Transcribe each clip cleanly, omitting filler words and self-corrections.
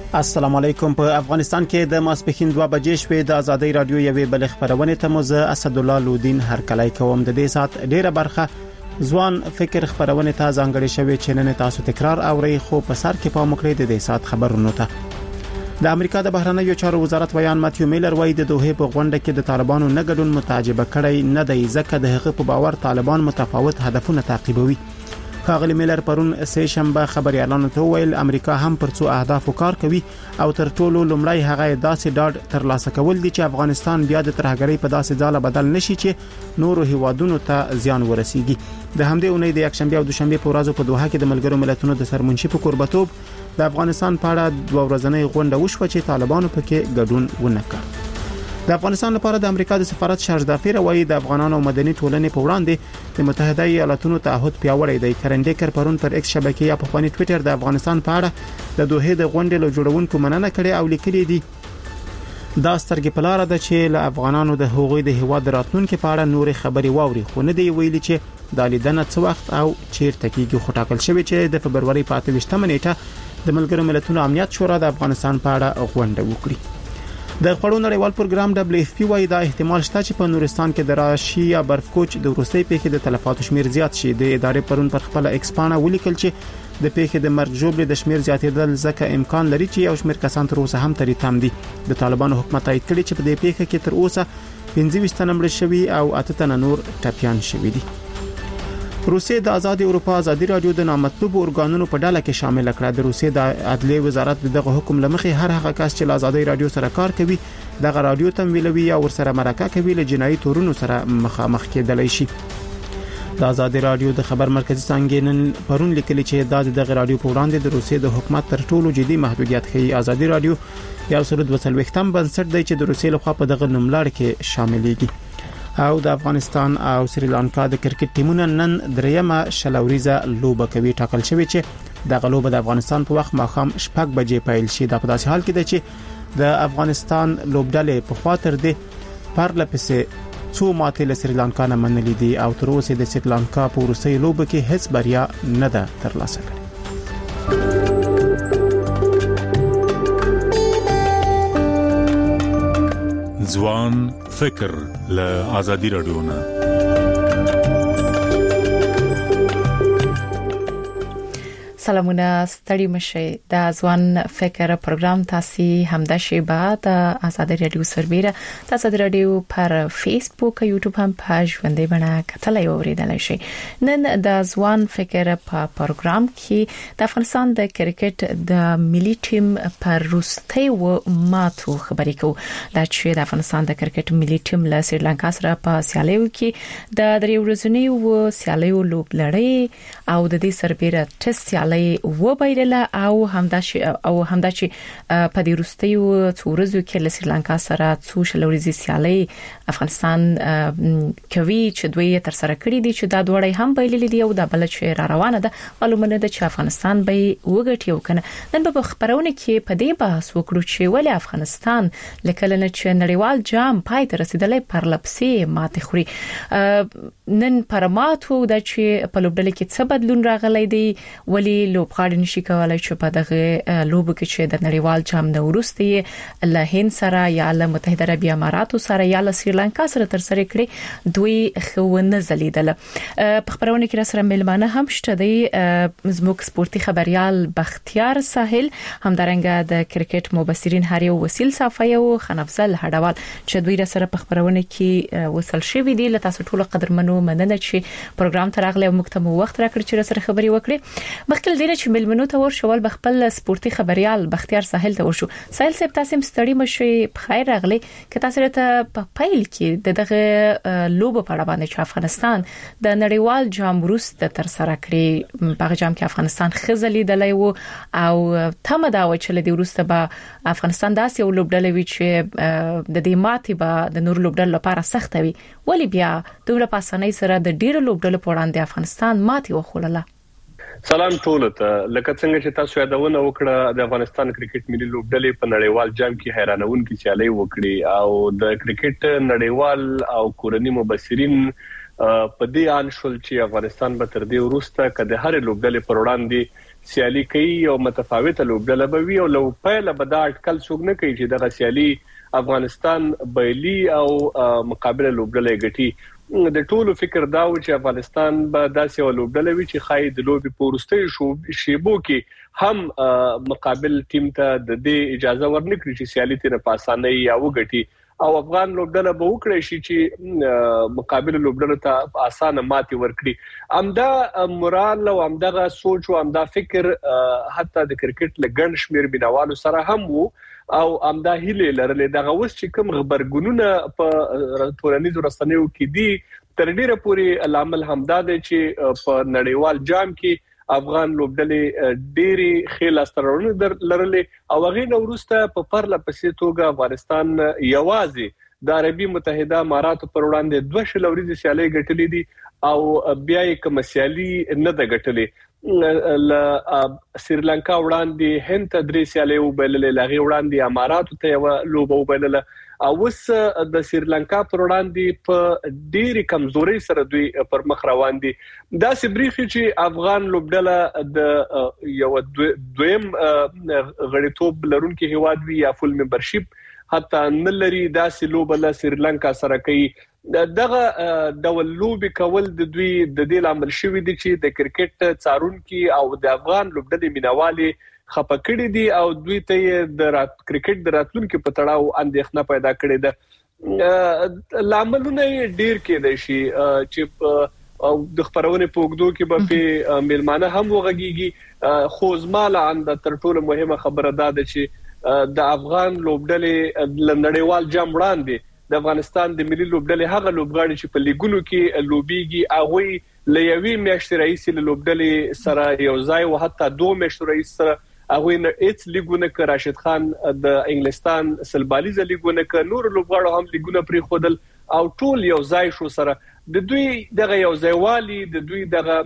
السلام علیکم. په افغانستان کې د ماسپښین 2 بجې شوې د ازادۍ رادیو یوې بل خبرونه ته مزه اسد الله لودین هر کله کوم د دې سات ډیره برخه ځوان فکر خبرونه ته ځانګړې شوې چې نن تاسو تکرار اوري خو په سر کې پام وکړئ د دې سات خبرونه ته. د امریکا د بهرنیو چارو وزارت ویان ماتیو میلر وایي د دوحه په غونډه کې د طالبانو نه ګډون متعجبه کړی نه دی ځکه د هغه په باور طالبان متفاوت هدفونه تعقیبوي. ښاغلی میلر پرون سه شنبه خبريالانو ته ویل امریکا هم پر څو اهداف کار کوي او تر ټولو لومړی هغه داسې ډاډ ترلاسه کول دي چې افغانستان بیا د ترهګرۍ په داسې ځاله بدل نشي چې نورو هیوادونو ته زیان ورسیږي. د همدې اونۍ د یکشنبه او دوشنبه په ورځو په دوحه کې د ملګرو ملتونو د سرمنشي په قربتوب د افغانستان په اړه 2 ورځنۍ غونډه وشوه چې طالبانو پکې ګډون ونه کړ. د افغانستان لپاره د امریکا د سفارت شاردافیر وایي د افغانانو او مدني ټولنې په وړاندې د متحده ایالاتونو تعهد پیاوړی دی. کرندیکر پرون پر ایکس شبکې یا په خواني ټوئیټر د افغانستان په اړه د دوحه د غونډې له جوړونکو مننه کړې او لیکلي دي دا سترګې په لار ده چې له افغانانو د هغوی د هیواد راتلونکو په اړه نور خبري واوري خو نه دی ویلي چې د لیدنه څو وخت او چیرته کېږي. خو ټاکل شوی چې د فبرवरी 28 نیټه د ملګرو ملتونو امنیت شورا د افغانستان په اړه غونډه وکړي. د خړو نړیوال پروګرام WFP وايي دا احتمال شته چې په نورستان کې د راشي یا برفکوچ د وروستۍ پیښې د تلفاتو شمیر زیات شي. د ادارې پرون پر خپل ایکسپانه ولیکل چې د پیښې د مرګ جوړې د شمیر زیاتېدل ځکه امکان لري چې یو شمیر کسان تر اوسه هم ترې تم دي. د طالبانو حکومت تایید کړي چې په دې پیښه کې تر اوسه 25 تنه مړ شوي او 8 تنه نور ټپيان شوي دي. روسیې د آزاد اروپا ازادي رادیو د نامطلوب ارګانونو په ډله کې شامل کړه. د روسیې د عدلیه وزارت دغه حکم لمخې هر هغه کس چې له آزادي رادیو سره کار کوي دغه رادیو تمویلوي او ورسره مرکه کوي له جنایي تورونو سره مخامخ کېدلی شي. د آزادي رادیو د خبر مرکزی څنګه نن پرون لیکلي چې دغه رادیو په وړاندې د روسیې د حکومت تر ټولو جدي محدودیت ښيي. آزادي رادیو یو سل 22 بنسټ دی چې د روسیې لخوا په دغه نوملړ کې شاملېږي. او د افغانستان او سریلانکا د کرکټ ټیمونه نن دریمه شلوریزه لوبه کوي. ټاکل شوی چې د غلوبه د افغانستان په وخت ماخام 6 بجې پیل شي. دا په داسې حال کې ده چې د افغانستان لوبډلې په خاطر د پارلپسې څو ماتې له سریلانکا نه منلې دي او تر اوسه د سریلانکا په وروستۍ لوبه کې هیڅ بریا نه ده ترلاسه کړې. ځوان فکر له ازادي رادیو نه. سلامونه ستړي مشه د ځوان فکر پروګرام تاسو همدا شی بعد ازادي رادیو سربېره تاسو د رادیو پر فیسبوک یوټیوب هم پاج باندې باندې کتلای اوریدل شي. نن د ځوان فکر په پروګرام کې د افغانستان د کرکټ د ملي ټیم پر روستي و ماتو خبرې کوو. دا چې د افغانستان د کرکټ ملي ټیم له سریلانکا سره په سیالیو کې د درې ورځنیو سیالیو لوبلړۍ او د دې سربېره ټیسټ و بایرله او همدا چې په دې وروستیو څورزو کې له سریلانکا سره څو شلوريزي سیالي افغانستان کوي چې دوی تر سره کړی دي چې دا دوړې هم بایللې دي او دا بل چې را روانه ده معلومه ده چې افغانستان به وګټي وکنه. نن په خبرونه کې په دې بحث وکړو چې ولې افغانستان لکه لنه چې نړیوال جام پای ته رسیدلې پرلپسې ماته خوري. نن پرماتو د چې په لوبډلې کې څه بدلون راغلی دی ولی لوبغاړي نشي کولای چې په دغه لوب کې چې د نړیوال جام نه ورسته له هند سره یا له متحده عربی اماراتو سره یا له سریلانکا سره تر سره کړی دوی خونه زلیدل. په خبرونه کې سره ملمانه هم شته دی زموږ سپورتي خبريال بختیار ساحل همدارنګه د کرکټ مبصرین هاري وسیل صافی او خنفزل هډوال چې دوی سره په خبرونه کې وصل شوی دي. لته تاسو ټول قدرمنو مننه چې پروګرام ته راغلی او موږ ته وخت راکړ چې سره خبري وکړي. مخکې دینه چې ملمنو ته ورشول بخپل سپورتي خبريال بختیار ساحل ته ورشو. ساحل صاحب تاسو مستړی مشي بخیر راغلی که تاسو ته په پایل کې دغه لوب په اړه باندې چې افغانستان د نړیوال جام وروسته تر سره کړی په جام کې افغانستان خزلې دلای وو او تمه دا و چې له دې وروسته به افغانستان داسې یو لوبډلې وی چې د دې ماتې به د نور لوبډلو لپاره سخت وي ولی بیا دومره پاسنۍ سره د ډیرو لوبډلو په وړاندې افغانستان ماتې وخوړله. سلام ټول ته. لکه څنګه چې تاسو یادونه وکړه د افغانستان کرکټ ملي لوبډلې په نړیوال جام کې حیرانونکې سیالي وکړي او د کرکټ نړیوال او کورني مبصرین په دې ان شول چې افغانستان به تر دې وروسته کده هر لوبډلې پر وړاندې سیالي کوي او متفاوته لوبډله به وي او لو پهله به دا اټکل څوک نه کوي چې دغه سیالي افغانستان بیلی او مقابله لوبډله ګټي د ټولو فکر دا و چې افغانستان به داسې ولوبډله وي چې خای د لوبي پورستي شیبو کې هم مقابل ټیم ته د دې اجازه ورنکړي چې سیالي تر پاسانه یا وګټي او افغان لوبډله به وکړي چې مقابل لوبډله ته اسانه ماتي ورکړي امدا مورال او امدا سوچ او امدا فکر حتی د کرکټ لګن شمیر بنوالو سره هم وو او امدا هیله لرلې دغه وس چې کوم خبرګونونه په ټولنیزو رسنیو کې دي تر ډیره پورې العمل همدا دی چې په نړیوال جام کې افغان لوبډلې ډېری خیل استرونه لرلې او هغه نورسته په پرله پسې توګه افغانستان یوازې د عربي متحده اماراتو پر وړاندې 2 شل ورځې سیالي ګټلې دي او بیا یې کوم سیالي نه د ګټلې سریلانکا وړاندې هند ته 3 سیالي وبللې لغې وړاندې اماراتو ته یو لوب وبلله او وس د سریلانکا پر وړاندې په ډېری کمزوري سره دوی پر مخ روان دي دا سبريخي چې افغان لوبډله د یو دویم غړیتوب لرونکي هواد وی یا فول ممبرشپ حتی نلري داسې لوبله سریلانکا سره کوي دغه ډول لوبي کول د دوی د دې عمل شوی دي چې د کرکټ څارونکو او د افغان لوبډلې مینوالي خپکړې دي او دوی ته د کرکټ د راتلونکو په تړاو اندېښنه پیدا کړې ده لاملونه ډیر کېدای شي چې د خبرونه په وګړو کې به په ملمانه هم وغږیږي خو زماله عند تر ټولو مهمه خبره ده چې د افغان لوبډلې لنړیوال جام وړاندې د افغانستان د ملي لوبډلې هغه لوبغاړي چې په لیګونو کې لوبيږي هغه لویوي میاشتې رئیس لوبډلې سره یو ځای او حتی 2 میاشتې رئیس سره هغه نه ایت لیګونه ک راشد خان د انګلستان سلبالیزه لیګونه ک نور لوبغاړو هم لیګونه پری خودل او ټول یو ځای شو سره د دوی دغه یو ځایوالي د دوی دغه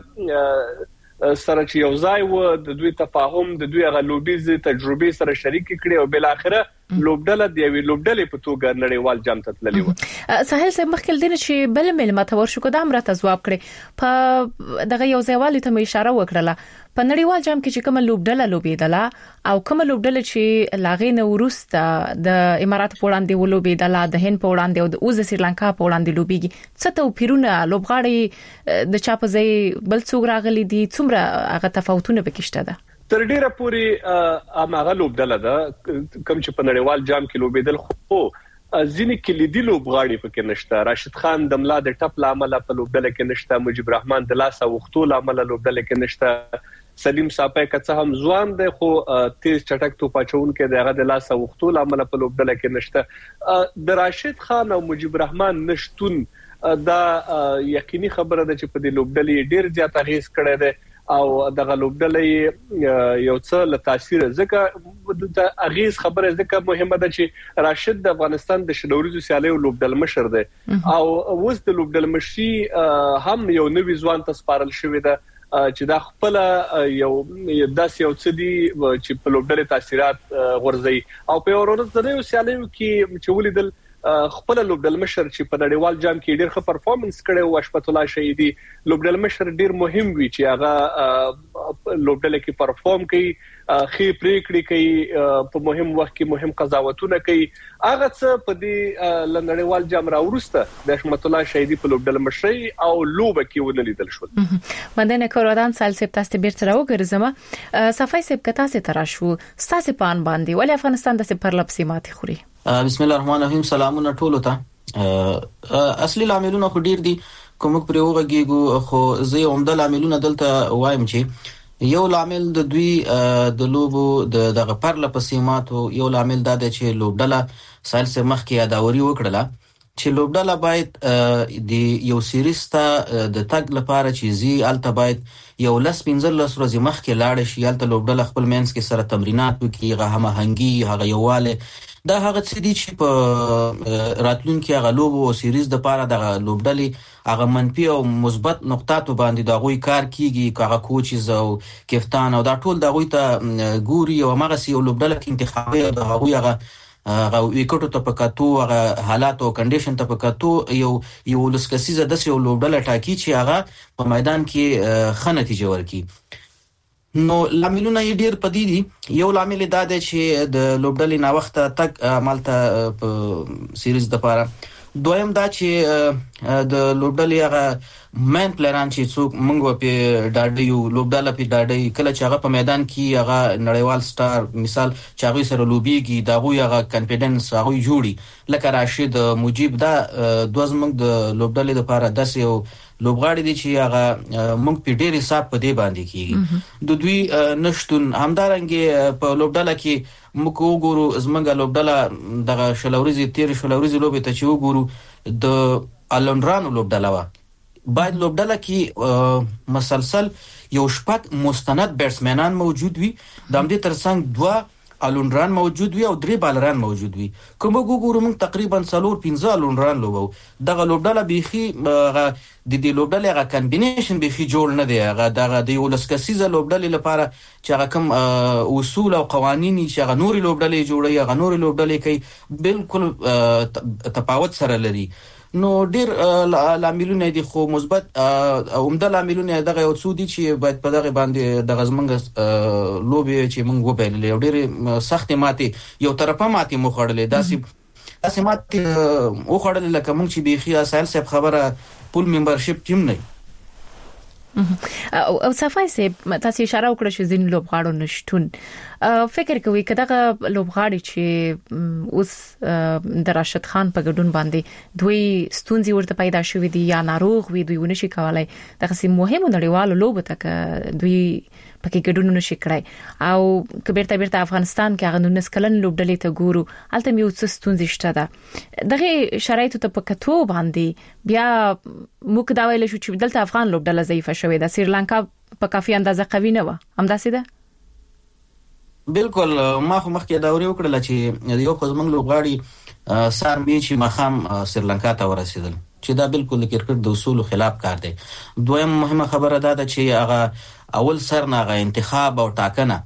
سره چې یو ځای و د دوی تفاهم د دوی غو لوبیز تجربه سره شریک کړي او بل اخره لوبډله دی وی لوبډلې په توګه نړیوال جام ته تللی و ساحل سه مخکې دین چې بل ملمت ورشو کو د امرته جواب کړي په دغه یو ځایوالي ته اشاره وکړه په نړیوال جام کې چې کوم لوبډله لوبېدله او کوم لوبډله چې لاغې نو ورسته د امارات په وړاندې ولوبېدله د هند په وړاندې او د اوز سریلانکا په وړاندې لوبېږي څه ته پیرونه لوبغاړي د چا په ځای بل څوک راغلي دي څومره هغه تفاوتونه پکشته ده تر ډیره پوری اماغه لوبډله ده کوم چې په نړیوال جام کې لوبېدل خو ځینې کلیدي لوبغاړي پکې نشته راشد خان د ملا د ټپ لامل په لوبډله کې نشته مجيب الرحمن د لاس وختو لامل لوبډله کې نشته سلیم صاحب کڅه هم ځوان دی خو تیز چټک تو پچون کې دغه د لاس وختو لامل په لوبډله کې نشته د راشد خان او مجيب الرحمن نشټون دا یقیني خبره ده چې په دې لوبډلې ډیر زیات اغیز کړی دی او دغه لوبډلې یو څه له تاثیر زکه د اغیز خبره زکه مهمه ده چې راشد د افغانستان د شلوريزو سیالي لوبډل مشر دی او اوس د لوبډل مشي هم یو نوې ځوان ته سپارل شوې ده چې دا خپل یو داس یو څه دی چې په لوبډلې تاثیرات غورځي او په ورونو سیالي کې چې ولیدل خپل لوبډل مشر چې په نړیوال جام کې ډېر ښه پرفورمنس کړی او اشفت الله شهیدی لوبډل مشر ډېر مهم وی چې هغه لوبډل کې پرفورم کوي خې پریکړې کوي په مهم وخت کې مهم قضاوتونه کوي هغه څه په دې نړیوال جام راورسته د اشفت الله شهیدی په لوبډل مشر او لوب کې ونلیدل شو مندنه کورودان سال سپ تاسو بیرته راوګرځم صفای سپ کتا سي تراشو ستاسو پان باندې ولې افغانستان د سپر لپسي ماتي خوري بسم الله الرحمن الرحیم سلامونه ټولو ته اصلي عاملونه خو ډیر دي کوم پر یوغږیګو خو زه عمده عاملونه دلته وایم چې یو عامل د دوی د لوبو دغه پرله پسې ماتو یو عامل دا دی چې لوبډله سالسه مخ کې اداوري وکړه چې لوبډله باید د یو سیریز ته د تګ لپاره چې زی الته باید یو لس 15 ورځې مخ کې لاړ شي الته لوبډله خپل مینس کې سره تمرینات وکړي هغه هماهنګي هغه یواله دا هغه څه دي چې په راتلونکي هغه لوب او سیریز د پاره د لوبډلې هغه منفي او مثبت نقطاتو باندې دا غوي کار کیږي هغه کوچز او کپتان او دا ټول دا غوي ته ګوري او هغه سی لوبډله کې انتخابي او دا غوي هغه هغه وکټو ته پکاتو هغه حالات او کنډیشن ته پکاتو یو لسکسیزه د یو لوبډله ټاکی چې هغه په میدان کې ښه نتیجه ورکړي. نو لاملونه یې ډیر پدې دي. یو لامل دا دی چې د لوبډلې نا وخت تک عملته په سیریز د پاره. دویم دا چې د لوبډلې هغه مین پلیران چې څوک موږ په ډاډي یو لوبډاله په ډاډي کله چې هغه په میدان کې هغه نړیوال سٹار مثال چې هغه سره لوبيږي دا هغه کانفیډنس هغه جوړي لکه راشد مجيب دا دوزمنګ د لوبډلې لپاره داسې یو لوبغاړي دي چې هغه موږ په ډېر حساب په دې باندې کیږي. د دوی نشټون همدارنګ په لوبډاله کې موږ وګورو زمونږ لوبډاله دغه شلوريزي لوبې ته چې وګورو د الونرانو لوبډاله باید لوبډاله کې مسلسل یو شپږ مستند بیټسمنان موجود وي. د همدې ترڅنګ 2 الونران موجود وي او 3 بالران موجود وي. کوم وګورو موږ تقریبا 4-5 الونران لوبو. دغه لوبډاله بيخي د دې لوبډلې هغه کمبینیشن بيخي جوړ نه دی. هغه دغه د یو لسکسیزه لوبډلې لپاره چې هغه کوم اصول او قوانين چې هغه نوري لوبډلې جوړي هغه نوري لوبډلې کوي بالکل تفاوت سره لري. نو ډیر لاملونه دي خو مثبت عمده لاملونه دغه یو څو دي چې باید په دغه باندې د غزمنګ لوبي چې موږ وبایلې یو ډیر سخت ماتي یو طرفه ماتي مو خړلې داسې ماتي او خړلې لکه موږ چې بيخي اسایل صاحب خبره پول ممبرشپ ټیم نه او صفای سه تاسو اشاره وکړه چې زین لوبغاړو نشټون فکر کوي کداغه لوبغاړي چې اوس د راشد خان په ګډون باندې دوی ستونزې ورته پیدا شوې دي یا ناروغ وي دوی ونشي کولای دغه سي مهمه نړیوالو لوبه تک دوی پکې ګډون نشي کړای او کبرته افغانستان کې هغه 19 کلن لوبډلې ته ګورو الته میو څه ستونزې شته ده دغه شرایطو ته پکتو باندې بیا موږ دا ویل شو چې دلته افغان لوبډله ضعیفه شوې ده سریلانکا په کافي اندازه قوي نه و همداسې ده. بالکل ما خو مخکې دا اوري وکړل چې یو خو زمنګ لوبغاړي سار میچ مخام سریلانکا ته ورسېدل چې دا بالکل کرکټ د اصول خلاف کار دی. دویم مهمه خبره ده چې هغه اول سر نه انتخاب او ټاکنه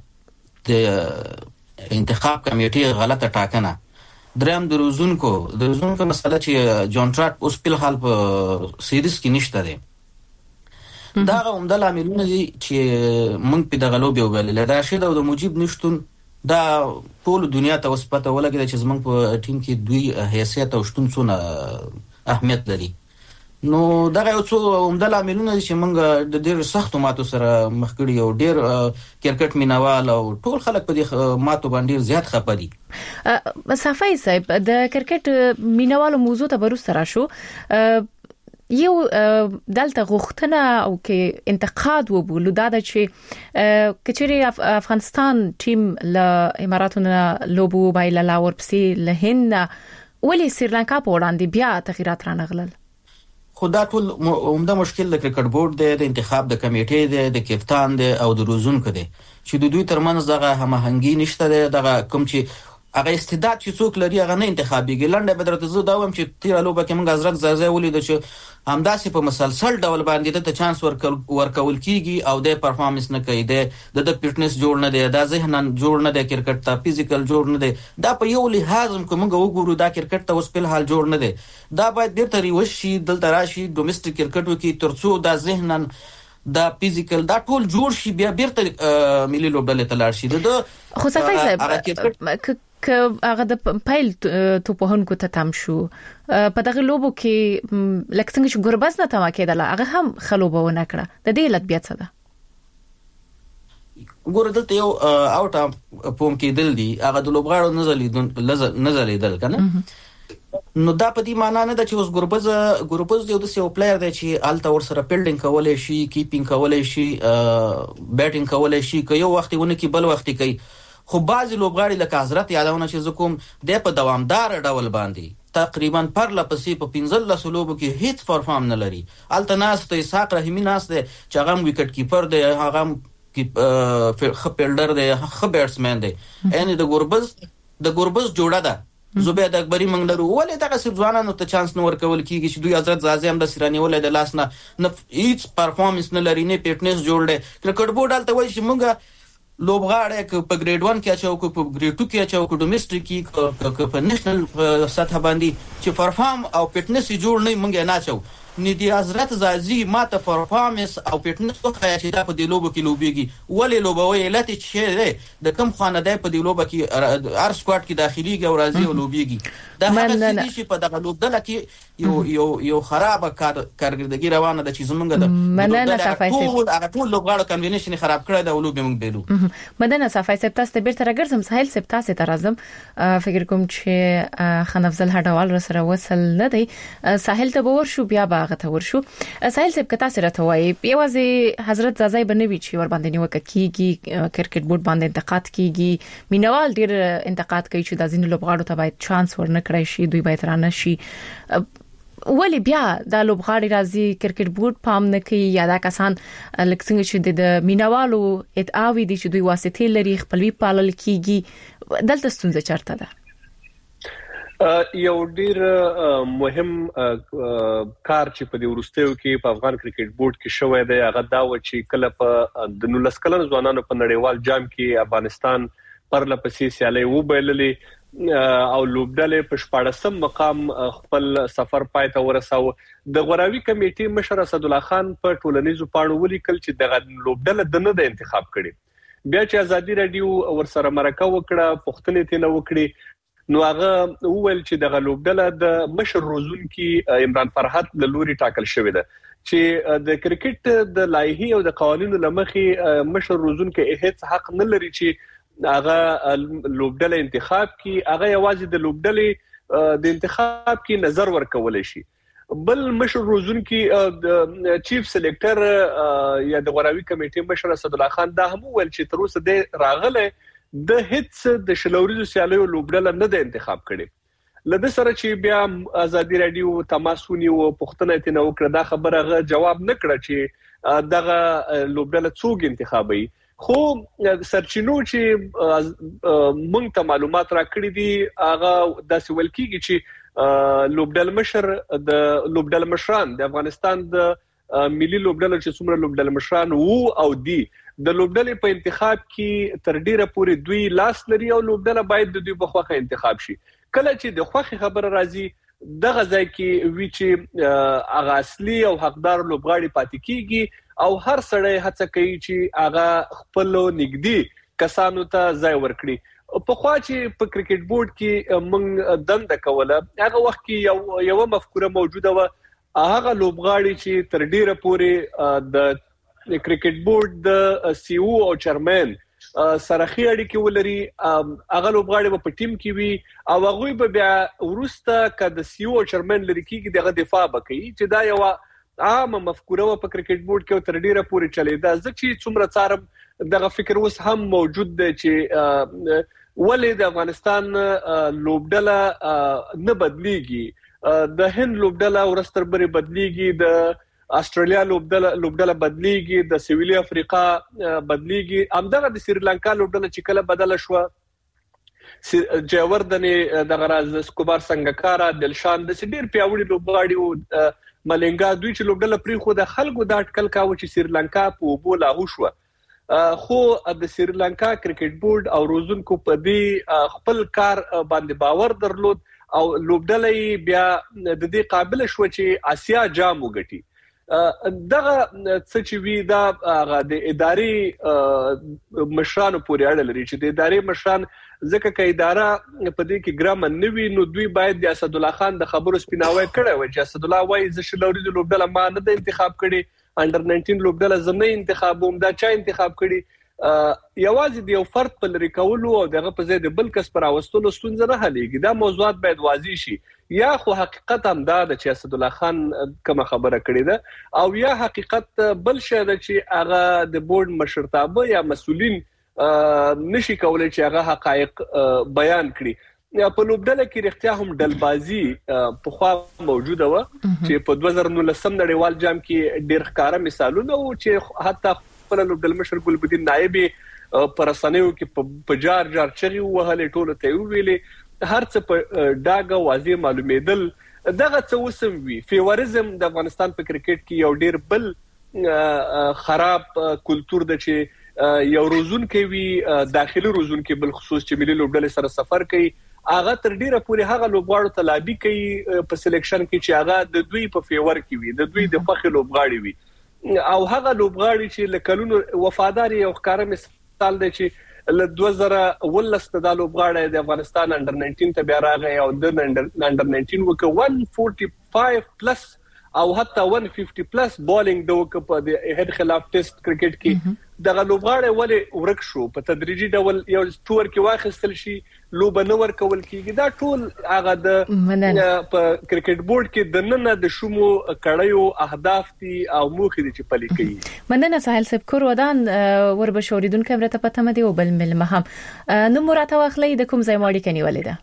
د انتخاب کمیټې غلطه ټاکنه. دریم د روزونکو مسله چې جون ټراټ اوس په حال په سیریز کې نشته دی. دا عمده لاملونه دي چې موږ په دغه لوبي وبایل دا شید او د مجيب نشټون دا ټول دنیا ته وسپته ولګي چې زمونږ په ټیم کې دوی حیثیت او شتون څونه اهمیت لري. نو دا یو څو عمده لاملونه دي چې موږ د ډېر سختو ماتو سره مخ کړي او ډېر کرکټ مینوال او ټول خلک په دې ماتو باندې زیات خپه دي. صفای صاحب د کرکټ مینوالو موضوع ته ورسره راشو یو دلته غوښتنه او کې انتقاد وبولو دا چې کچري افغانستان ټیم له اماراتونو لوبو بایل لا ورپسې له هند ولې سریلانکا په وړاندې بیا تغیرات رانغلل. خو دا ټول عمده مشکل د کرکټ بورډ دی د انتخاب د کمیټې دی د کپتان دی او د روزونکو دی چې د دوی ترمنځ دغه هماهنګي نشته دی. دغه کوم چې هغه استعداد چې څوک لري هغه نه انتخابيږي. لنډه بدرته زه دا وایم چې تیر لوبه کې موږ حضرت زازا ولید چې همداسې په مسلسل ډول باندې ته چانس ورکول کیږي او د پرفارمنس نه کوي د فټنس جوړ نه دی دا ذهنن جوړ نه دی کرکټ ته فزیکل جوړ نه دی دا په یو لحاظ کوم وګورو دا کرکټ ته اوس په حال جوړ نه دی. دا باید ډیر تری وشي دلته راشي ډومېسټک کرکټ وکي ترڅو دا ذهنن دا فزیکل دا ټول جوړ شي بیا بیرته ملي لوبډلې ته لاړ شي. د خو صفای صاحب هغه د پایل توپهونکو ته تم شو په دغه لوبو کې لکه څنګه چې ګورباز نه تما کېدل هغه هم خلوبونه کړه د دې لټ بیا څه ده. ګور دلته یو اوټ پوم کې دل دي هغه د لوبغاړو نزلیدل کنه. نو دا په دې معنی نه ده چې اوس ګورباز یو د سیو پلیئر دی چې الته ور سره فیلډینګ کولای شي کیپینګ کولای شي بیټینګ کولای شي که یو وخت ونه کې بل وخت کوي. خو بعضی لوبغاړي لکه حضرت یادونه چې زکوم د په دوامدار ډول باندې تقریبا پر لپسې په 15 لوبو کې هیڅ پرفارم نه لري. التناس ته اسحاق رحیمی ناس دی چې هغه وکټ کیپر دی هغه خ فیلډر دی خ بیټسمن دی ان د ګوربز جوړه ده زبید اکبری منګلرو ولې دغه سب ځوانانو ته چانس نه ورکول کیږي چې دوی حضرت زازي هم د سیرانی ولې د لاس نه هیڅ پرفارمنس نه لري نه فټنس جوړ دی. کرکټ بورډ الته وایي چې موږ لوبغاړي که په ګریډ 1 کې اچو که په ګریډ 2 کې اچو که ډومېسټیک کې که په نېشنل سطح باندې چې پرفارم او فټنس جوړ نه مونږ نه اچو ندی حضرت زازي ماته پرفارمنس او فټنس خو چې دا په دې لوبو کې لوبيږي ولې لوبوي علت چې د کم خانه دی په دې لوبو کې ار سکواډ کې داخليږي او راځي او لوبيږي دا هغه چې په دغه لوبډله کې یو خراب کارګردګي روانه ده چې زمونږ د مننه صفای صاحب هغه ټول لوبغاړو کنوینشن خراب کړی دا لوبي موږ بیلو مننه صفای صاحب تاسو ته بیرته راګرځم سهیل صاحب تاسو ته راځم فکر کوم چې خان افضل هډوال سره وصل نه دی سهیل ته باور شو بیا باغ ته ورشو سهیل صاحب کته سره ته وایي یوازې حضرت زازای بنوي چې ور باندې نیوکه کیږي کرکټ بورډ باندې انتقاد کیږي مینوال ډیر انتقاد کوي چې د ځینو لوبغاړو ته باید چانس ورنکړای شي دوی باید رانه شي ولی بیا د لوبغاړي راځي کرکټ بورډ پام نه کوي یا دا کسان لکه چې د مینوالو ادعاوی دي چې دوی واسطه لري خپلوي پالل کیږي دلته ستونزه چرته ده یو ډیر مهم کار چې په دې ورستیو کې په افغان کرکټ بورډ کې شوې ده هغه دا و چې کله په د 19 کلن ځوانانو په نړیوال جام کې افغانستان پرله پسې سیالي وبایللې او لوبډلې په 14 مقام خپل سفر پای ته ورساو د غوراوي کمیټې مشر اسد الله خان په ټولنیزو پاڼو ولیکل چې دغه لوبډله د نه د انتخاب کړي بیا چې ازادي رادیو ورسره مرکه وکړه پښتنې ته نه وکړي نو هغه وویل چې دغه لوبډله د مشر روزونکي عمران فرحت له لوري ټاکل شوې ده چې د کرکټ د لایحې او د قوانینو لمخې مشر روزونکي هیڅ حق نه لري چې هغه لوبډله انتخاب کی هغه یوازې د لوبډلې د انتخاب کې نظر ورکول شي بل مشر روزونکي چیف سلیکټر یا د غوراوي کمیټې مشر اسد الله خان دا هم ویل چې تر اوسه د راغله د هیڅ د شلوريزو سیالیو لوبډله نه د انتخاب کړي لده سره چې بیا ازادي رادیو تماسونی او پښتنه ته نو کړه دا خبره جواب نه کړه چې دغه لوبډله څوک انتخابي خو سرچینو چې مونږ ته معلومات راکړي دي هغه داسې ول کیږي چې لوبډل مشر د لوبډل مشران د افغانستان د ملي لوبډل چې څومره لوبډل مشران وو او دي د لوبډلې په انتخاب کې تر ډیره پورې دوی لاس لري او لوبډله باید د دوی په خوخه انتخاب شي کله چې د خوخه خبره راځي دغه ځای کې وی چې هغه اصلي او حقدار لوبغاړي پاتې کیږي او هر سړی هڅه کوي چې هغه خپل نږدې کسانو ته ځای ورکړي په خوا چې په کرکټ بورډ کې موږ دنده کوله هغه وخت کې یو مفکوره موجوده و هغه لوبغاړي چې تر ډیره پورې د کرکټ بورډ د سی او او چیرمن سرخی اړیکې ولري هغه لوبغاړي په ټیم کې وي او هغه به بیا ورسته کده سی او چیرمن لري کېږي دغه دفاع وکړي چې دا یو عامه مفکوره په کرکټ بورډ کې تر ډیره پورې چلیدا ځکه څومره څارم دغه فکر اوس هم موجود دی چې ولې د افغانستان لوبډله نه بدليږي د هند لوبډله ورستر بری بدليږي د استرالیا لوبډله بدليږي د سویلي افریقا بدليږي همدغه د سریلانکا لوبډله چې کله بدله شو جاوردن د غراز سکوبار سنگکارا دلشان د ډیر پیاوړي لوبغاړي او ملنګا دوی چې لوبډله پری خو د خلکو د اټکل کاوه چې سریلانکا په وبو لاهو شو خو د سریلانکا کرکټ بورډ او روزونکو په دې خپل کار باندې باور درلود او لوبډله بیا د دې قابل شو چې آسیا جام وګټي دغه څه چې وی دا د اداري مشرانو پورې اړه لري چې د اداري مشران ځکه چې اداره په دې کې ګرامن نوي نو دوی باید د اسد الله خان د خبرو سپیناوي کړي و چې اسد الله وايي ز شلوري لوبډله ما نه د انتخاب کړي انډر 19 لوبډله زمې انتخابوم دا چا انتخاب کړي یوازې د یو فرد په لري کولو او دغه په ځای د بل کس پر اوستلو ستونزه نه حلېږي دا موضوعات باید واضح شي یا خو حقیقت هم دا د چې اسد الله خان کوم خبره کړې ده او یا حقیقت بل شی ده چې هغه د بورډ مشرتابه یا مسولین نشي کولای چې هغه حقایق بیان کړي یا په لوبډله کې رښتیا هم ډلبازي په خوا موجوده و چې په 2019 نړیوال جام کې ډېر ښکارا مثالونه و چې حتی خپل لوبډل مشر ګلبدین نایبي پرسنیو کې په جار چغي وهلې ټوله ته ویلې هر څه په ډاګه واضح معلومېدل دغه څه وسم وی فیوریزم د افغانستان په کرکټ کې یو ډیر بل خراب کلچر د چې یو روزونکو وی داخلي روزونکو بل خصوص چې ملي لوبډلې سره سفر کوي هغه تر ډیره پورې هغه لوبغاړو ته لابي کوي په سلیکشن کې چې هغه د دوی په فیور کې وي د دوی د خوخي لوبغاړي وي او هغه لوبغاړي چې لکلونو وفاداری او ښکارا مثال دی چې ل 2019 د لوبغاړي د افغانستان انډر 19 ته بیا راغی او د انډر 19 وک 145 پلس او حتی 150 پلس بولینګ د وک په د هډ خلاف ټیسټ کرکټ کې د لوبغاړي ولې ورک شو په تدریجي ډول یو ټور کې واخیستل شي لوب نه ور کول کیږي دا ټول هغه د په کرکټ بورډ کې د نن د شومو کړیو اهداف دي او موخې دي چې پلي کوي مننه ساحل صاحب کور ودان ور بشوریدون کمره ته پته مدي او بل ملمه هم نو مراته واخلي د کوم ځای ماړي کني ولیدا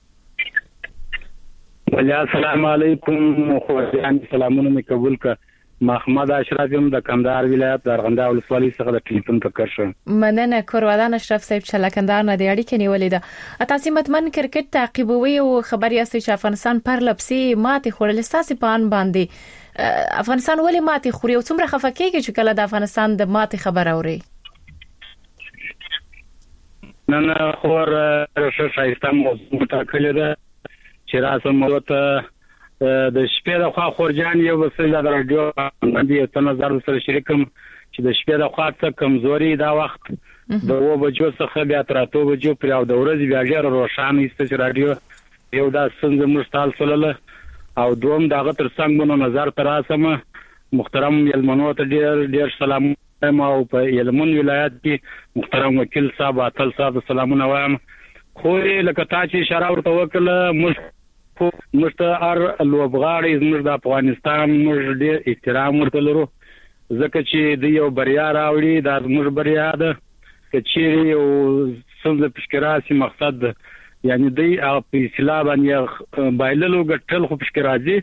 ولیا السلام علیکم خو سلامونه می قبول ک محمد اشرف یم د کندهار ولایت د ارغنداو ولسوالۍ څخه د ټلیفون ټکر شم مننه کورودان اشرف صاحب چې لکندار نه دی اړیکې نیولې ده تاسو متمن کرکټ تعقیبوي او خبري است چې افغانستان پر لپسي ماته خورل ساسي پان باندې افغانستان ولې ماته خوري او څومره خفکیږي چې کله د افغانستان د ماته خبر اوري نن خور رشه شایسته موضوع ټاکلې ده چې راسم وته د شپې د خوا خورجان یو وسیله د رادیو باندې ته نظر سره شریکم چې د شپې د خوا څخه کمزوري دا وخت د 2 بجو څخه بیا تر 8 بجو پر او د ورځې بیا ډیر روښانه است چې رادیو یو دا څنګه مشتال سره او دوم دغه تر څنګه مونږ نظر تر اسمه محترم یلمنو ته ډیر سلام او په یلمن ولایت کې محترم وکیل صاحب اتل صاحب سلامونه وایم خو لکه تا چې اشاره ورته وکړه مشتهر لوبغاړي زموږ د افغانستان موږ ډېر احترام ورته لرو ځکه چې د یو بریا راوړي د موږ بریا ده چې یو څنګه فکراسي مقصد یعنی دی او په اصطلاح باندې بایللو ګټل خو فکرازي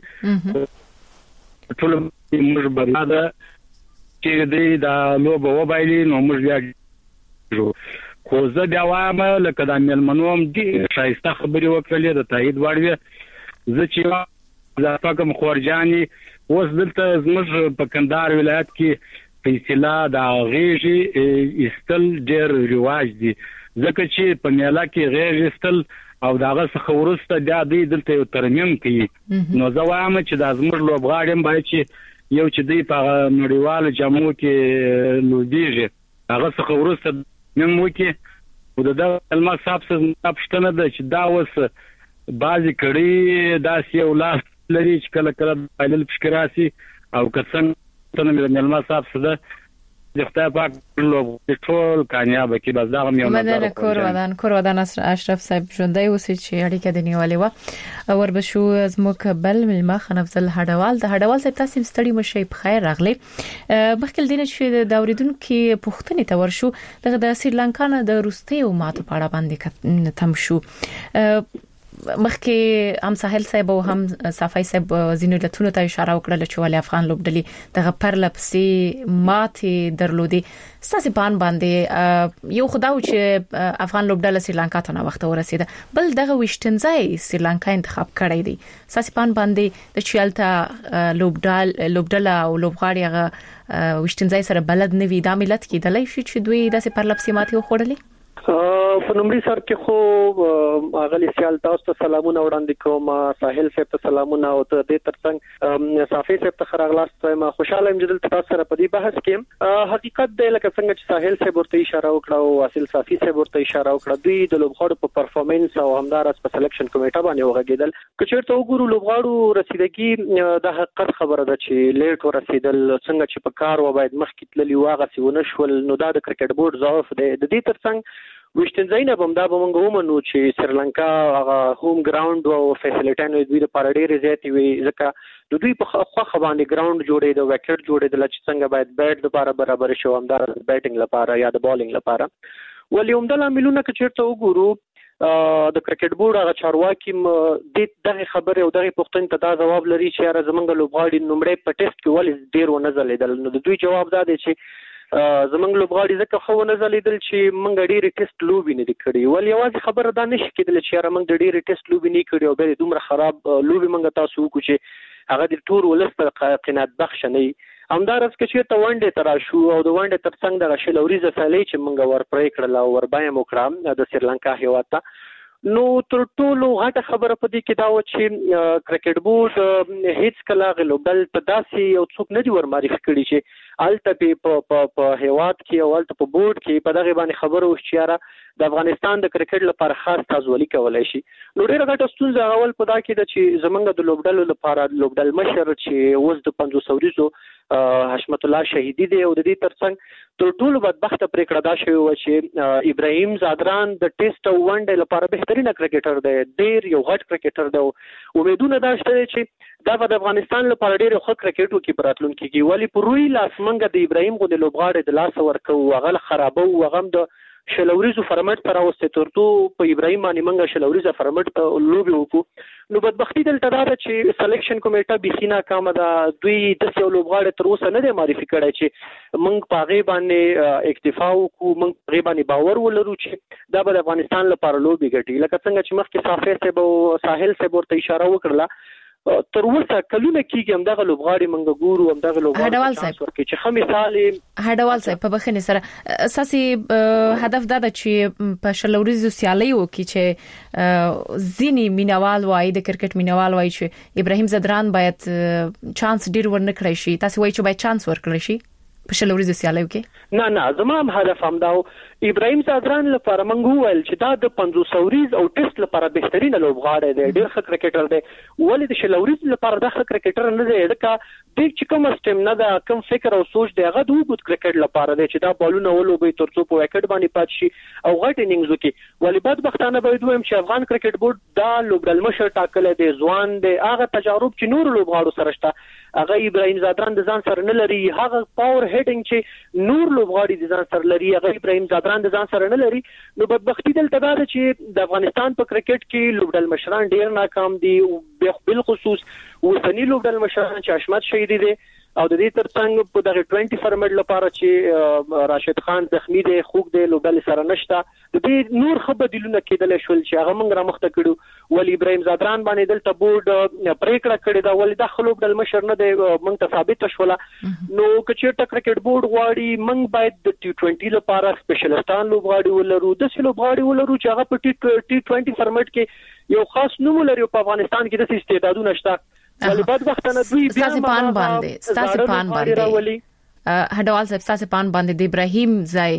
ټول موږ بریا ده چې دی د لوب و بایلی نو موږ بیا خو زه بیا وایم لکه د ملمنوم دي شایسته خبرې وکړلې د تایید وړ زه چې ځکه خورجاني اوس دلته زموږ په کندهار ولایت کې په اصطلاح د غیږي استل ډېر رواج دي ځکه چې په میله کې غیږ استل او داغه څخه ورسته بیا دی دلته یو ترمیم کوي نو زه وایم چې د زموږ لوبغاړي باید چې یو چې دی په نړیوال جامو کې لوبیږي هغه څخه ورسته نن وکي او د علما صاحب څخه پښتنه ده چې دا وس بازي کړي دا سی اولاد لري چې کله کله بایلل فکراسي او کڅن ته مې علما صاحب څخه د خدای پاک لوب ټول کامیاب کی بس دا مې مدنه کورودان اشرف صاحب ژوندۍ اوسې چې اړیکه د نیولې و وربشو زموږ بل ملما خنفضل هډوال د هډوال صاحب تاسو ستړي مشه په خیر راغلي مخکې دینه چې د اوریدونکو پوښتنې ته ورشو د سریلانکا نه د روسي او ماته پاړه باندې تم شو مخکې هم ساحل صاحب او هم صافي صاحب زینو لتونو ته اشاره وکړه چې ولې افغان لوبډلې دغه پر لپسي ماته درلودي ساسي پان باندې یو خداو چې افغان لوبډله سریلانکا ته نه وخت ورسیده بل دغه وشتنځای سریلانکا انتخاب کړی دی ساسي پان باندې د چیلتا لوبډله او لوبغاړي هغه وشتنځای سره بلد نه وي د ملت کې د لای شي چې دوی د پر لپسي ماته وخوړلې په نومري سر کې خو اغلی سیال تاسو ته سلامونه وړاندې کوم ساحل صاحب ته سلامونه او ته د ترڅنګ صافي صاحب ته خراغلاست ما خوشاله یم چې دلته تاسو سره په دې بحث کې حقیقت دی لکه څنګه چې ساحل صاحب ورته اشاره وکړه او اصل صافي صاحب ورته اشاره وکړه دوی د لوبغاړو په پرفورمنس او همدارس په سلیکشن کمیټه باندې وغږیدل کچېرته وګورو لوبغاړو رسیدګي د حقیقت خبره ده چې لیټ ورسیدل څنګه چې په کار و باید مخکې تللی واغه سونه شول نو دا د کرکټ بورډ ضعف دی د دې ترڅنګ وشتنځای بم دا به موږ ومنو چې سریلانکا هغه هوم ګراوند او فیسیلیټانو دوی د پارډیر زیاتې وي ځکه د دوی په خوا باندې ګراوند جوړې د وکټ جوړې د لچ څنګه باید بیټ لپاره برابر شو همدار بیټینګ لپاره یا د بالینګ لپاره ولې همدلا ملونه کې چیرته وګورو د کرکټ بورډ هغه چارواکي د دغه خبره او دغه پوښتنې ته دا جواب لري چې را زمونږ لوبغاړي نمرې په ټیسټ کې ولې ډیر ونه ځلیدل نو د دوی جواب دا دی چې زمونږ لوبغاړي ځکه خو نه ځلیدل چې موږ ډېری ټیسټ لوبي نه کړی ول یوازې خبره دا نشي کېدل چې را موږ ډېری ټیسټ لوبي نه کړی او به دومره خراب لوبي موږ تاسو کو چې هغه د ټور ولست قناعت بخښ نه همدارس کې چې ته ونډه تر شو او د ونډه ترڅنګ د شلوريزه فعالیت چې موږ ور پرې کړل او ور باندې موکرام د سریلانکا هیواد ته نو تر ټولو غټه خبره په دې کې دا و چې کرکټ بورډ هیڅ کله غلوبل په داسي او څوک نه دی ور معرفي کړی چې الته په هیواد کې او الته په بورډ کې په دغه باندې خبره وشياره د افغانستان د کرکټ لپاره خاص تازولي کولای شي نو ډیره غټه ستونزه اول په دا کې د چې زمونږ د لوبډل لپاره لوبډل مشر چې اوس د 500 ورځو حشمت الله شهیدی دی او د دې ترڅنګ تر ټولو بدبخته پریکړه دا شوی و چې ابراهیم زادران د ټیسټ او ون ډے لپاره بهترینه کرکټر دی ډیر یو غټ کرکټر دی امیدونه دا شته چې دا د افغانستان لپاره ډیر ښه کرکټ وکړي پراتلون کېږي ولی پروي لاس منګه د ابراهیم غو د لوبغاړي د لاس ورکو هغه خرابو هغه د شلوريزو فرمټ تر اوسه ترته په ابراهیم باندې منګه شلوريزه فرمټ ته لوبي وکړو نو بدبختی دلته دا چې سلیکشن کمیټه بخینا کامه دا دوی د یو لوبغاړي تر اوسه نه دی معرفي کړی چې موږ پاغه باندې اکتفا وکړو موږ پاغه باندې باور ولرو چې دا به افغانستان لپاره لوبي ګټي لکه څنګه چې مخکې صافي سه او ساحل سه ورته اشاره وکړه تر اوسه کلونه کېږي هم دغه لوبغاړي منګه ګورو هم دغه لوبغاړي ورکې چې خو مثال هډوال صاحب په بخښنې سره اساسي هدف دا ده چې په شلوريزو سیالیو کې چې زینی مینوال وای د کرکټ مینوال وای چې ابراهیم زادران باید چانس ډیر ورنکړی شي تاسو وای چې باید چانس ورکړی شي په شلوريزو سیالیو کې نه زما هدف هم دا ابراهیم زادران لپاره منغو ول چې دا د 500 ورځ او ټیسټ لپاره بهترینه لوبغاړی دی ډیر ښه کرکټر دی ولې د شلوريز لپاره د ښه کرکټر نه دی ځکه د چې کوم سټیم نه دا کوم فکر او سوچ دی هغه د وګت کرکټ لپاره دی چې دا بالونه ولوبي ترڅو په وکټ باندې پات شي او غټ انینګز وکي ولې بدبختانه به دویم چې افغان کرکټ بورډ دا لوبډل مشر ټاکل دی ځوان دی هغه تجارب چې نور لوبغاړو سره شته هغه ابراهیم زادران د ځان سره نه لري هغه پاور هیډینګ چې نور لوبغاړي د ځان سره لري هغه ابراهیم زادران د ځان سره نه لري نو بدبختی دلته دا چې د افغانستان په کرکټ کې لوبډل مشران ډیر ناکام دي او بل خصوص وسنی لوبډل مشران چې حشمت شهیدی دي او د دې ترڅنګ په دغه 20 فرمټ لپاره چې راشد خان زخمی دی خوګ دی لوبډل سره نشته د دې نور خبردلونه کېدل شول چې هغه موږ را مخته کړو ولی ابراهیم زادران باندې دلته بورډ پریکړه کړې دا ولی د خلوبډل مشر نه دی موږ ته ثابت شول نو کچې ټکرکټ بورډ غواړي موږ باید د ټي 20 لپاره سپیشلیستان لوبغاړي ولرو د سلو لوبغاړي ولرو چې هغه په ټي 20 فرمټ کې یو خاص نوم لري په افغانستان کې د استعدادونه شته ولې بعد وختونه دوی بیا ستاسو پان باندې هډوال صاحب ستاسو پان باندې د ابراهیم ځای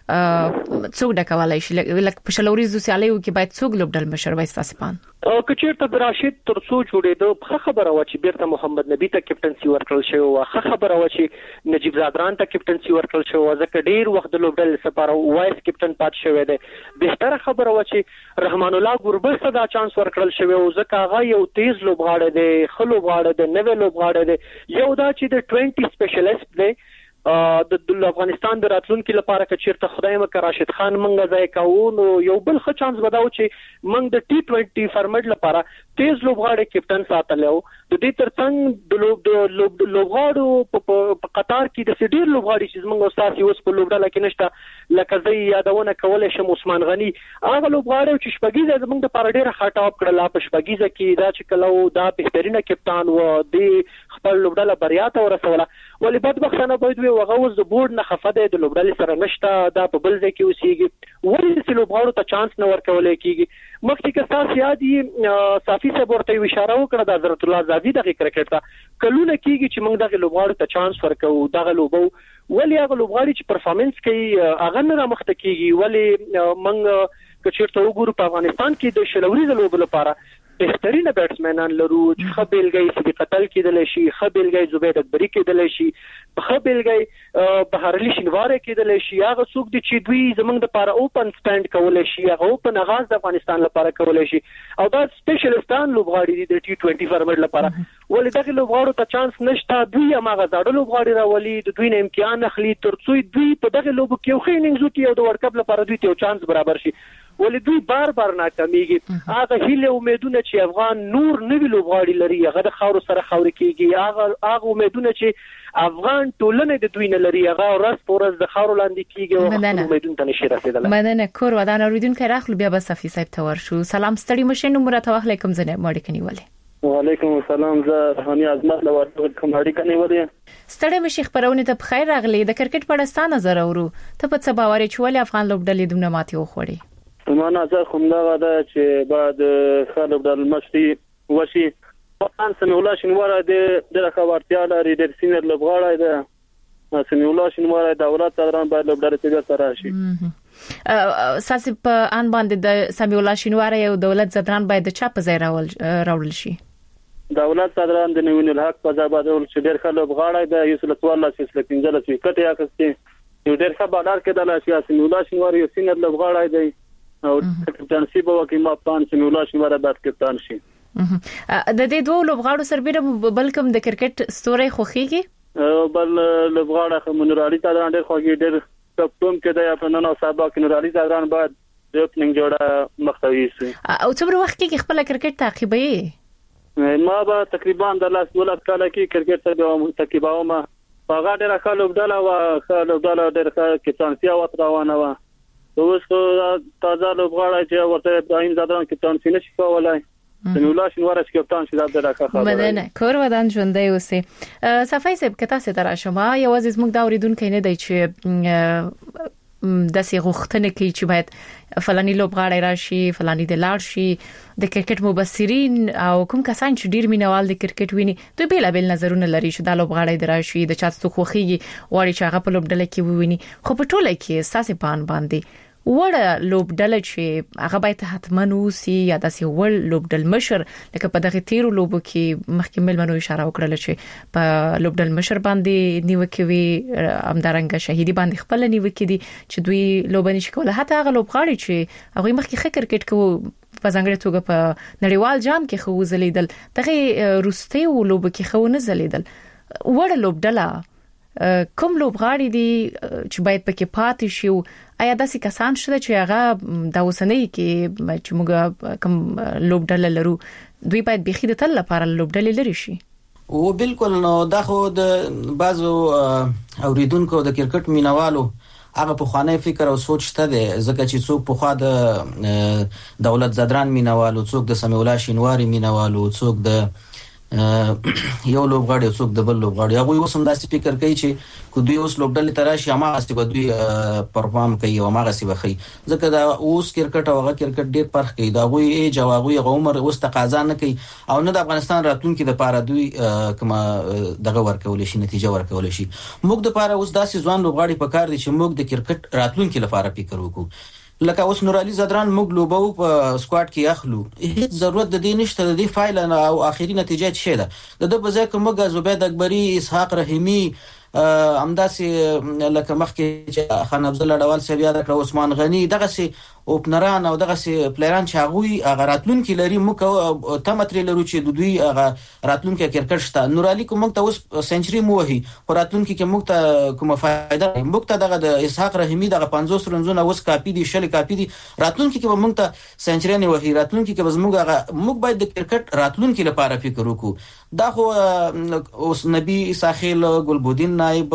څوک ډکوالای شي لکه په شلوريزو سیالیو کې باید څوک لوبډل مشر وای ستاسو پان کچېرته د راشد ترڅو جوړېدو ښه خبره و چې بیرته محمد نبی ته کپټنسي ورکړل شو او ښه خبره و چې نجیب زادران ته کپټنسي ورکړل شو ځکه ډیر وخت د لوبډل لپاره وایس کپټن پات شوی دی بهتره خبره و چې رحمان الله ګوربز ته دا چانس ورکړل شوی او ځکه هغه یو تیز لوبغاړی دی خلو لوبغاړی دی نوې لوبغاړی دی یو دا چې د 20 سپیشلیست دی د افغانستان د راتلونکو لپاره که چیرته خدای مکه راشد خان منګه ځای کاوه نو یو بل ښه چانس بداو چې منګ د ټي 20 فرمټ لپاره تیز لوبغاړي کپټن ساتلو د دې ترڅنګ د لوبغاړو په قطار کې د سډیر لوبغاړي چې موږ استاد اوس په لوبډاله کې نشته لکه زي یادونه کولای شم عثمان غنی هغه لوبغاړي چې شپږیزه زموږ د پاره ډیره خاطه اپ کړل په شپږیزه کې دا چې کلو دا بهترینه کپټان و د خپل لوبډاله بریا ته ورسوله ولې بدبختانه باید وغه اوس د بورډ نه خفده د لوبډالې سره نشته دا په بل ځای کې اوسېږي ولې چې لوبغاړو ته چانس نه ورکول کېږي مخکې که تاسو یادي صافي صاحب ورته اشاره وکړه د حضرت الله زادي د کرکټ ته کلونه کېږي چې موږ د لوبغاړو ته چانس ورکو دغه لوبو ولې هغه لوبغاړي چې پرفارمنس کوي هغه نه مخته کېږي ولې موږ که چیرته وګورو په افغانستان کې د شلوري لوبو لپاره بهترینه بیټسمنان لرو چې خبرګي صدیق قتل کېدل شي خبرګي زبید اکبری کېدل شي خبرګي بهرلی شنواره کېدل شي هغه څوک دي چې دوی زمونږ د لپاره اوپن سټاند کولای شي هغه اوپن آغاز د افغانستان لپاره کولای شي او دا سپیشلیستان لوبغاړي دي د ټي 20 فرمټ لپاره ولې دغه لوبغاړو ته چانس نشته دوی هغه زړه لوبغاړي راولي د دوی نه امکان اخلي ترڅو دوی په دغه لوبو کې یو خیننګ زو کې او د ورکپ لپاره دوی ته چانس برابر شي ولې دوی بار ناکامېږي هغه هیله امیدونه چې افغان نور نوی لوبغاړي لري هغه د خاور سره خاور کېږي هغه امیدونه چې افغان ټولنه د دوی نه لري هغه ورځ په ورځ د خاور لاندې کېږي او امیدونه ته نشي رسیدلی مننه کور ودان اوریدونکو راخلو بیا به صفي صاحب ته ورشو سلام ستړي مشه نو مرته واخلې کوم ځنه ماړي کني ولې وعلیکم السلام. زه روحاني عظمت له ورته کومړی کني ولې ستړي مشي خبرونه ته بخیر راغلي. د کرکټ په اړه ستاسو نظر اورو. ته په څه باور چې ولې افغان لوبډلې دونه ماتې وخوړې؟ ما نظر کوم دا ده چې بعد خالد المشري وشي طبعا سمي الله شنواره د خبرتیا لري د سینر لوبغاړی ده سمي الله شنواره د دولت تران باید لوبډلې ته سره شي. ساسي په ان باندې د سمي الله شنواره یو دولت زدران باید د چا په ځای راول شي؟ دولت صدران د نوین الحق په ځای باندې چې ډېر خلک غاړه د یوسلت والله چې سلکینځل چې کته یا کسته یو ډېر ښه بادار کې د سیاسي مولا شنوار یو سینر لږ غاړه دی او کپټانشي په وکه ما پان چې مولا شنوار بعد کپټان شي. د دې دوه لوبغاړو سربېره بلکم د کرکټ ستوري خوخيږي بل لوبغاړه خمنور علي صدران ډېر خوږي ډېر کپټون کې د خپل نن او سبا کې نور علي صدران بعد د اوپننګ جوړه مختوي شي. او څومره وخت کې خپل کرکټ تعقیبوي؟ ما به تقریبا د لاس ولات کال کې کرکټ ته تعقیباوه ما هغه ډېر ښه لوبډله او ښه لوبډله ډېر ښه کپټانسي او روانه و. اوس تازه لوبغاړی چې ورته ابراهیم زادران کپټانسي نشي کولای سمولا شنواره کپټان شي دا ډېر ښه خبره ده. مدنه کور ودان ژوندۍ اوسه. صفای صاحب کته ستاره شما یوازې زموږ دا اوریدونکو نه دی چې د سی غوښتنه کوي چې باید فلاني لوبغاړی راشي فلاني د لاړ شي. د کرکټ مبصرین او کوم کسان چې ډیر مینوال د کرکټ ویني دوی بیل نظرونه لري چې د لوبغاړی دراشي د چاتو خوخيږي وړي چې هغه په لوبډله کې وویني. خو په ټوله کې ساسي پان باندې وړه لوبډله چې هغه باید حتمن وسی یا د سی ول لوبډل مشر لکه په دغه تیرو لوبو کې مخکمل منو اشاره وکړه چې په لوبډل مشر باندې نیوکه وی امدارنګ شهيدي باندې خپل نیوکه دي چې دوی لوبني شکوله حتی هغه لوبغاړي چې هغه مخکې ښه کرکټ کوي په ځانګړي توګه په نړیوال جام کې خو زلیدل دغه روستي او لوب کې خو نه زلیدل. وړه لوبډله کوم لوبغاړي دي چې باید پکې پاتې شي؟ آیا داسې کسان شته چې هغه د اوسنۍ کې چې موږ کوم لوبډله لرو دوی باید بيخي د تل لپاره لوبډلې لري شي؟ او بالکل نو دا خو د بعضو اوریدونکو د کرکټ مینوالو هغه په خوانه فکر او سوچ ته ده ځکه چې څوک په خوا د دولت زدران مینوالو څوک د سمي الله شنواری مینوالو څوک د یو لوبغاړي څوک د بل لوبغاړي هغه اوس هم داسې فکر کوي چې کو دوی اوس لوبډلې تراشي ما غاسي به دوی پرفارم کوي او ما غاسي بخي ځکه دا اوس کرکټ او هغه کرکټ ډیر فرق کوي دا غوي ای جوابوي عمر اوس تقاضا نه کوي او نه د افغانستان راتلونکي د پاره دوی کما دغه ورکول شي نتیجه ورکول شي. موږ د پاره اوس داسې ځوان لوبغاړي پکار دي چې موږ د کرکټ راتلونکي لپاره فکر وکړو. لکه اوس نور علي زدران موږ لوبو په سکواډ کې اخلو هیڅ ضرورت د دې نشته د دې فایل او اخیری نتیجه څه ده د بځای کومه زبید اکبری اسحاق رحیمی امداسي لکه مخکې چې خان افضل ډوال سیب یاد کړ عثمان غنی دغه سي اوپنران او دغه سي پلیران چې هغه راتلون کې لري موږ تمتري لرو چې د دوی هغه راتلون کې کرکټ شته. نور علي کوم ته اوس سنچري مو وهي خو راتلون کې موږ ته کومه فائدہ موږ ته دغه د اسحاق رحیمی دغه 50 رنزونه اوس کاپی دي شل کاپی دي راتلون کې موږ ته سنچري نه وهي راتلون کې موږ باید د کرکټ راتلون کې لپاره فکر وکړو. دا خو اوس نبی ساحل ګلبودین نائب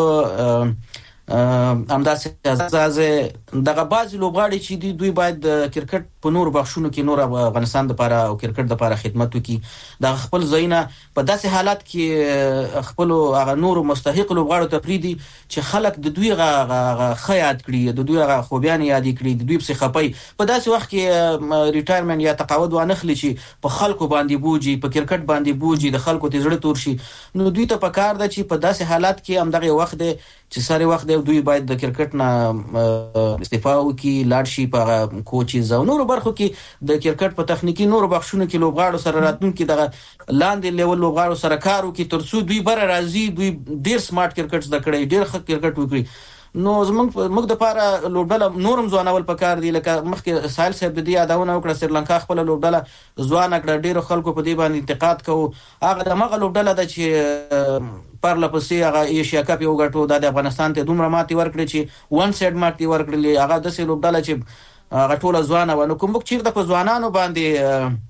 امداسي ازازه دغه باز لوبغاړي چې دوی باید کرکټ په نور بخښونو کې نور افغانستان لپاره او کرکټ لپاره خدمت وکړي. د خپل زینا په داسې حالات کې خپل هغه نور مستحق لوبغاړو ته پریدي چې خلک د دوی خیات کړي د دوی خوبيان یاد کړي د دوی په خپي په داسې وخت کې ریټایرمنټ یا تقاعد وانخلي چې په خلکو باندې بوجي په کرکټ باندې بوجي د خلکو ته زړه تور شي. نو دوی ته پکار ده چې په داسې حالات کې هم دغه وخت دی چې ساري وخت دوی باید د کرکټ نه استعفا وکړي لاړ شي په کوچز او نور برخو کې د کرکټ په تخنیکی نور بخښونو کې لوبغاړو سره راتلونکي دغه لاندې لیول لوبغاړو سره کار وکړي ترڅو دوی بره راځي دوی ډیر سمارټ کرکټ زده کړي ډیر ښه کرکټ وکړي. نو موږ د پاره لوبډله نورم ځوانول پکار دی لکه مخکې سایل صاحب د دې یادونه وکړه سریلانکا خپل لوبډله ځوان کړه ډیر خلکو په دې باندې انتقاد کوي هغه د مغه لوبډله د چې پرله پسې هغه ایشیا کپ یو غټو د افغانستان ته دومره ماتي ورکړي چې وان سایډ ماتي ورکړي هغه د سې لوبډله چې هغه ټول ځوان و نو کوم چیرته په ځوانانو باندې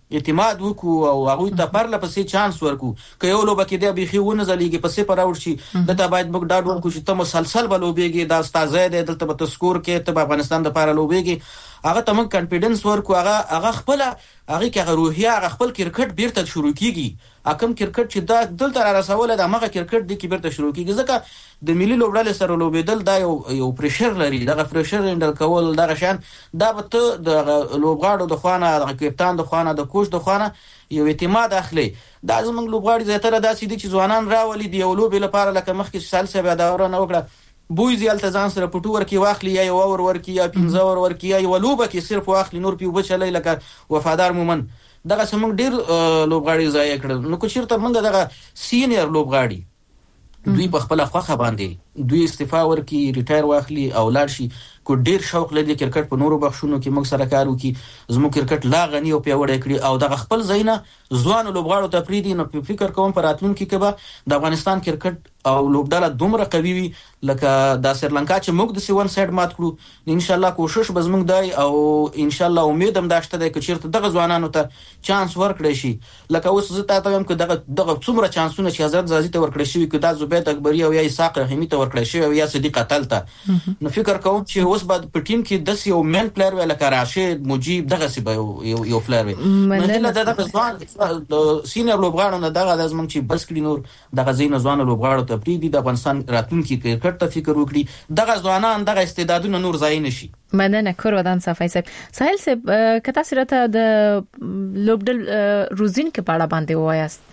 اعتماد وکړو او هغه ته پرله پسې چانس ورکو که یو لوبه کې د بيخي ونه زليږي پسې پر اوت شي دته باید موږ دا ډول کو چې ته مسلسل بلوبېږي دا استاد دی دلته به تسکور کې ته افغانستان د لپاره لوبېږي هغه ته موږ کانفیډنس ورکو هغه خپل هغه کې هغه روحیه هغه خپل کرکټ بیرته شروع کیږي اکم کرکټ چې دا دلته را رسوله د هغه کرکټ د کې بیرته شروع کیږي ځکه د ملي لوبډلې سره لوبېدل دا یو پریشر لري دا پریشر هندل کول دا شان دا به ته د لوبغاړو د خوانه د کپټان د خوانه د کوچ د خوانه یو اعتماد اخلي دا زموږ لوبغاړي زیاتره داسې دي چې ځوانان راولي دی یو لوب لپاره لکه مخکې سال سبا دا ورنه وکړه بوی زیال ځان سره پټو ورکی واخلي یا یو اور ورکی یا 15 اور ورکی یا یو لوبه کې صرف واخلي نور پیو بچلای لکه وفادار مومن دغه سمون ډیر لوبغاړي ضایع کړل نو کو چیرته موږ دغه سینیئر لوبغاړي دوی په خپل خوخه باندې دوی استعفا ورکی ریټایر واخلي او لاړ شي کو ډیر شوق لري کرکټ په نورو بخښونو کې موږ سره کار وکي زموږ کرکټ لا غني او پیوړی کړی او دغه خپل زینه ځوان لوبغاړو ته پریدي نو فکر کوم پر راتلونکي کې به د افغانستان کرکټ او لوبډاله دومره قوي وي لکه د سریلانکا چې موږ د سی ون سایډ مات کړو ان شاء الله کوشش به زموږ دی او ان شاء الله امید هم داشته دی چې چیرته دغه ځوانانو ته چانس ورکړي شي لکه اوس زه تاسو هم که دغه څومره چانسونه چې حضرت زازي ته ورکړي شي که د زبید اکبری او یا اسحاق رحیمی ته ورکړي شي او یا صدیق قتل ته نو فکر کوم چې اوس بعد په ټیم کې د یو مین پلیئر ولا که راشد مجيب دغه سی به یو پلیئر وي نه دغه ځوان سینیئر لوبغاړو نه دغه د زمونږ چې بس کړي نور دغه زین ځوان لوبغاړو ته پریدي د افغانستان راتلونکي کرکټ ته فکر وکړي دغه ځوانان دغه استعدادونه نور ضایع نشي مننه کور ودان صفای صاحب ساحل صاحب کته سره د لوبډل روزین کې پاړه باندې وایاست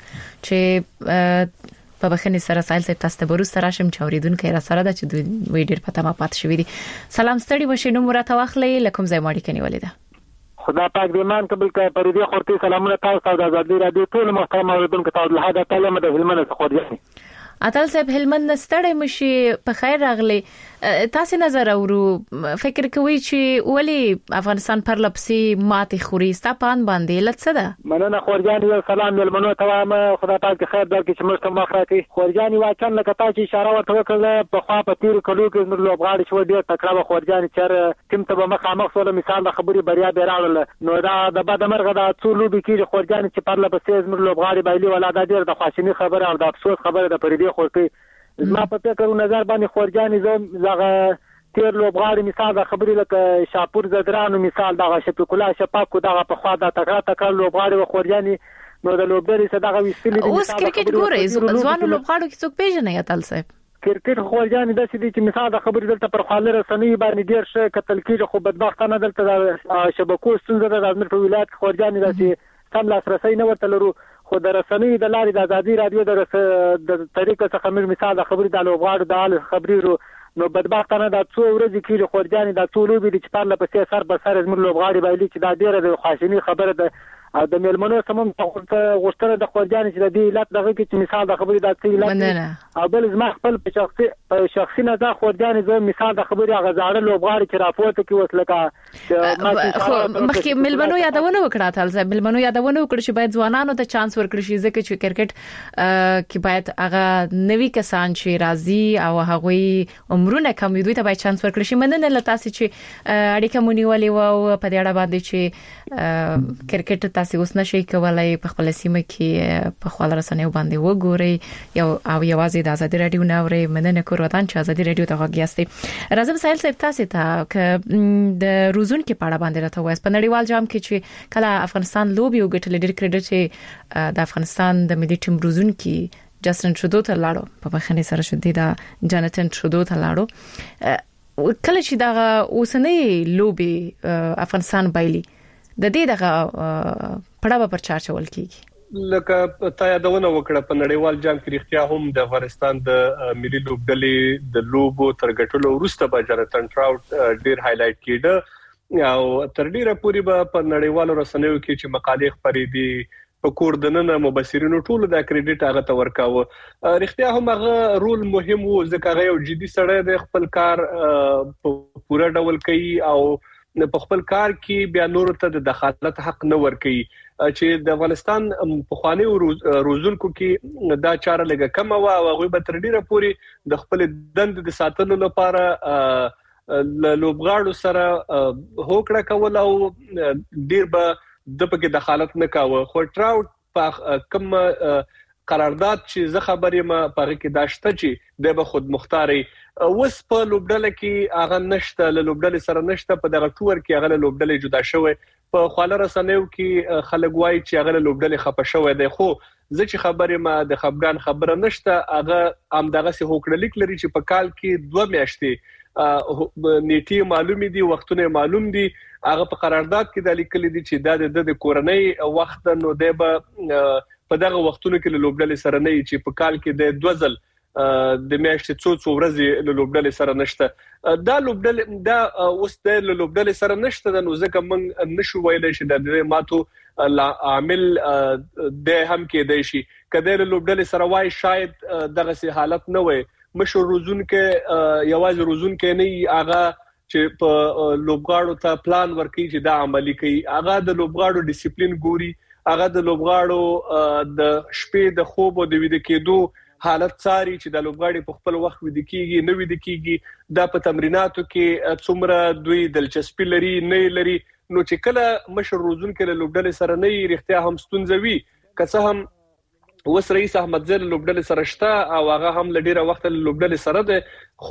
چې په بخنه سره ساحل صاحب تاسو ته بروس راشم چوریدونکو را سره د چې دوی ویډیو پته ما پات شوې دي سلام ستړي مشینو مرته واخلې لکم زای ماړي کني ولیدا خدا پاک دې مان قبول کړي پردي خورتي سلامونه تاسو د آزادي رادیو ټول محترم اوریدونکو ته د هدا تعالی د هلمند څخه خورځي اتل صاحب هلمند ستړي مشي په خیر راغلي تاسو نظر اورو فکر کوي چې ولی افغانستان پر لپسي ماته خوري ستپان باندې لڅ ده مننه خورجان یو سلام ملمنو ته خدا پاک خیر درکړي چې موږ ته مخراکي خورجان واچن لکه تاسو اشاره ورته وکړه په خوا په تیر کلو کې نور لوبغاړي شو ډیر تکړه خورجان چر تیم ته مخامخ سره مثال د خبري بریا به راړل نو دا د بد مرغه د څو لوبي کې خورجان چې پر لپسي نور لوبغاړي بایلي ولا د ډیر د خواشینی خبره او د افسوس خبره د پردي خورتي زما په فکر نظر باندې خورجان زغه تیر لوبغاړي مثال د خبرې لکه شاپور زدرانو مثال دغه شفیق الله شفاق دغه په خوا د تکړه لوبغاړي و خورجاني نو د لوبډلې صدقه وستلې اوس کرکټ ګوري ځوان لوبغاړو کې څوک پیژنې یا تل صاحب کرکټ خورجاني د سړي چې مثال د خبرې دلته پر خاله رسنۍ باندې ډیر څه قتل کیږي خو بدبختانه دلته شبکو ستونزه د امیر په ولایت خورجاني د سم لاسرسي نه ورته لرو خو د رسنۍ د لارې د آزادي رادیو د طریقې څخه موږ مثال د خبرې د لوبغاړو د حال خبري نو بدبختانه د څو ورځې کې خورجاني د ټولو به د چپارله په سر به سر زموږ لوبغاړي بایلي چې دا ډیره د خواشینی خبره ده او د ملمنو سمون غوښتنه د خورجاني چې د دې علت دغه کې چې مثال د خبرې د څه علت او بل زما خپل په شخصي نظر خورجاني زه مثال د خبرې غزاړه لوبغاړي چې راپورته کې وسلکه خو مخکې ملمنو یادونه وکړه تل ځای ملمنو یادونه وکړه چې باید ځوانانو ته چانس ورکړي شي ځکه چې کرکټ کې باید هغه نوي کسان چې راځي او هغه عمرونه کم دوی ته باید چانس ورکړي شي مننه لتاسي چې اړیکه مونیولې و په دې اړه باندې چې کرکټ تاسو اوس نشئ کولای په خپل سیمه کې په خپل رسنیو باندې وګورئ یو او یوازې د آزادي رادیو ناوړي مننه کوم چې آزادي رادیو ته غوښتئ راځم سایل صاحب تاسو ته د روزون کې پاړه باندې راته وایي په نړیوال جام کې چې کله افغانستان لوبي وګټل ډېر کریډټ د افغانستان د ملي ټیم روزون کې جاستن ترودو ته لاړو په بخنه سره شو دي دا جاناتن ترودو ته لاړو کله چې دا اوسنۍ لوبي افغانستان بایلي د دې دغه پړاو پر چارچول کیږي لکه تا یادونه وکړه په نړیوال جام کې اختیار هم د افغانستان د ملي لوبډلې د لوبو ترګټلو وروسته به جاناتن تراوټ ډیر هایلایټ کیده او تر ډیره پورې به په نړیوالو رسنیو کې چې مقالې خپرې دي په کوردننه مبصرینو ټول د کریډټ هغه ته ورکاوه اختیار هم هغه رول مهم وو ځکه هغه یو جدي سره د خپل کار په پوره ډول کوي او په خپل کار کې بیا نور ته د دخالت حق نه ورکي چې د افغانستان په خواني روزونکو کې دا چاره لګه کم او هغه به تر ډیره پوري د خپل دند د ساتلو لپاره لوبغاړو سره هوکړه کول او ډیر به د پکې دخالت نه کاوه. خو ټراوټ په کوم قرارداد چې زه خبرې ما پاره کې داشته چې د به خود مختاري وس په لوبډله کې هغه نشته، له لوبډله سره نشته، په دغه ټور کې هغه له لوبډله جدا شوی. په خاله رسنیو کې خلک وایي چې هغه له لوبډله خپه شوی دی، خو زه چې خبرې ما د خپګان خبره نشته. هغه هم دغه سه هوکړلیک لري چې په کال کې 2 میاشتې نیټي معلومي دي، وختونه معلوم دي. هغه په قرارداد کې د لیکل دي چې د کورنۍ وخت نو دی به په دغه وختونو کې له لوبډلې سره نه چې په کال کې د 2 ځل د میاشتې څو ورځې له لوبډلې سره نشته. دا لوبډلې دا اوس د لوبډلې سره نشته، نو ځکه موږ نشو ویلای چې د ماتو عامل د هم کې دی شي. کله له لوبډلې سره وای شاید دغه سي حالت نه وي. مشر روزون کې یوازې روزون کې نه هغه چې په لوبغاړو ته پلان ورکړي چې دا عملی کوي، هغه د لوبغاړو ډیسپلین ګوري، هغه د لوبغاړو د شپې د خوب او د ویده کېدو حالت څاري چې د لوبغاړي په خپل وخت ویده کیږي نه ویده کیږي، دا په تمریناتو کې څومره دوی دلچسپي لري نه لري. نو چې کله مشر روزون کې له لوبډلې سره نه رښتیا هم ستونزوي. که څه هم وس رئیس احمد زل لوبډلې سره شته او هغه هم لډیره وخت لوبډلې سره ده،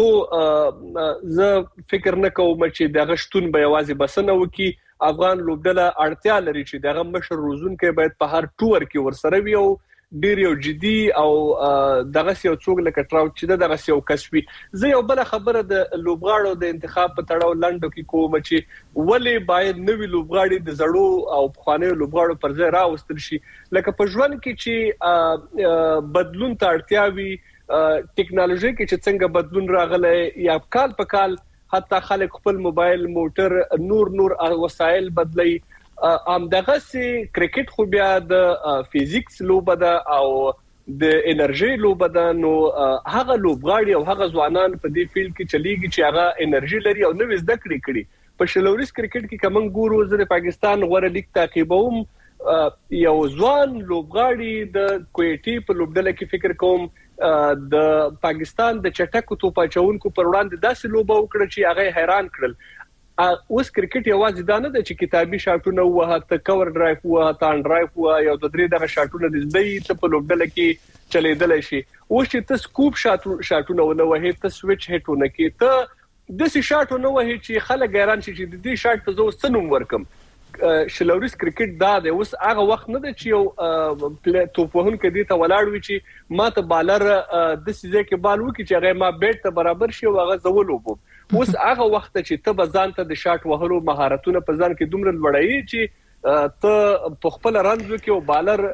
خو زه فکر نه کوم چې دغه شتون به یوازې بسنه وکي. افغان لوبډله اړتیا لري چې دغه مشر روزون کې باید په هر ټور کې ورسره وي او ډیر یو جدي او دغه یو څوک لکه ټراوټ چې دغه یو کسبي. زه یو بل خبره د لوبغاړو د انتخاب په تړاو لندو کې کوم چې ولې باید نوې لوبغاړي د زړو او پخوانیو لوبغاړو پر ځای راوستل شي. لکه په ژوند کې چې بدلون ته اړتیا وي، ټیکنالوژي کې چې څنګه بدلون راغلی، یا کال په کال حتی خلک خپل موبایل، موټر، نور وسایل بدلی. دغه سي کرکټ خو بیا د فزیکس لوبه ده او د انرژي لوبه ده. نو هغه لوبغاړي او هغه ځوانان په دې فیلډ کې چلیږي چې هغه انرژي لري او نوې زده کړې. په شلوريس کرکټ کې کوم ګورو زه د پاکستان غوړه لیګ تعقیبوم، یو ځوان لوبغاړي د کویټي په لوبډله کې فکر کوم د پاکستان د چټکو توپاچونکو پر وړاندې داسې لوبه وکړه چې هغه حیران کړل. اوس کرکټ یوازې دا نه ده چې کتابي شاټونه وه، ته کور ډرایو وه، ته ان ډرایو وه، یو د 3 دغه شاټونه د دې ته په لوبډله کې چلیدل شي. اوس چې ته سکوپ شاټونه ونه وهې، ته سویچ هټونه کې، ته د سي شاټونه وهې چې خلک حیران شي چې د دې شاټ ته زو سنوم ورکم. شلوريس کرکټ دا د اوس هغه وخت نه ده چې یو توپ وهونکی دی ته ولاړ وي چې ما ته بالر د سيزه کې بال وکړي چې هغه ما بیټ ته برابر شي او هغه زول وبو. اوس هغه وخت چې ته بزان ته د شاټ وهلو مهارتونه په ځان کې دومره لوړایي چې ته په خپل رنز کې او بالر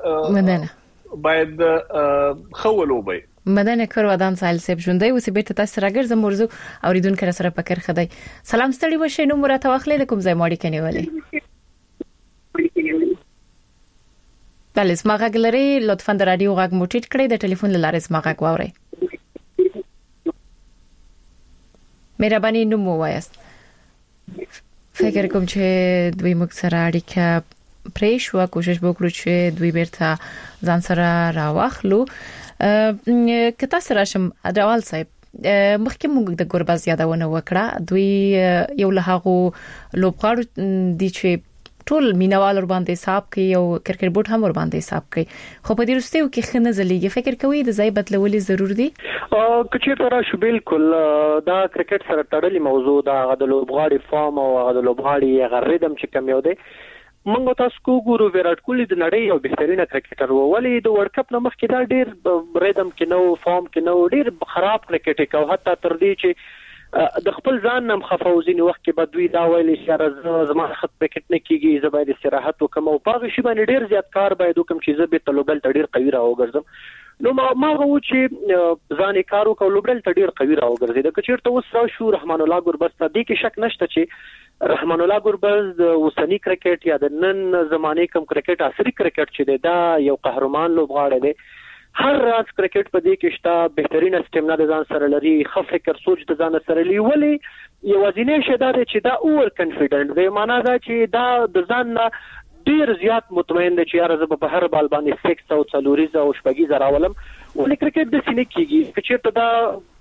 باید خولوبي. مدنه کروادان سایل سیب ژوندۍ اوسې بیرته تاسو راګرځم موضوع اوریدونکو سره پکر خدای. سلام ستړي وشه نو مرته واخلې کوم ځای ماړي کني ولې بله اسما غږ لري، لطفا د رادیو غږ موټیټ کړئ، د ټلیفون لاره اسما غږ واورئ. مهرباني نو مو وایست. فکر کوم چې دوی موږ سره اړیکه پرې شو، کوشش وکړو چې دوی بیرته ځان سره راوخلو. کته سره شم اډوال صاحب مخکې موږ د ګورباز یادونه وکړه، دوی یو له هغه لوبغاړو دي چې ټول مینوال ور باندې حساب کوي او کرکټ بورډ هم ور باندې حساب کوي، خو په دې وروستیو کې خنه زليږي. فکر کوي د ځای بدلولې ضرور دي؟ کچې تر شو بالکل دا کرکټ سره تړلې موضوع دا د لوبغاړي فارم او د لوبغاړي غریدم چې کم یو دی. موږ تاسو کو ګورو ویرات کوهلی د نړۍ یو بهترینه کرکټر وو، ولی د ورلد کپ نه مخکې دا ډیر ریدم کې نو فارم کې نو ډیر خراب کرکټ کو، حتی تر دې چې د خپل ځان نم خفوزین وخت کې بدوی دا ویلي چې زما خط کرکټ نه کیږي، زه باید استراحت وکم او پاغه شی باندې ډیر زیات کار باید وکم چې زه به تلوبل ډیر قوي راوګرځم. نو ما غو چې ځان کارو کو لوبل ډیر قوي راوګرځي. د کچیرته اوس را شو رحمان الله ګوربز ته دې کې شک نشته چې رحمان الله ګوربز د اوسنی کرکټ یا د نن زمانه کم کرکټ عصري کرکټ چې دا یو قهرمان لوبغاړی دی. هر راز کرکټ په دې کې شته، بهترینه سټیمنا د ځان سره لري، ښه فکر سوچ د ځان سره لري، ولی یوازینی شی دا چې دا اوور کانفیډنٹ دی، معنا دا چې دا د ځان ډیر زیات مطمئن دی چې یاره زه په هر بال باندې 6 او 4 او شپږی زراولم. ولې کرکټ د سینې کېږي چې ته دا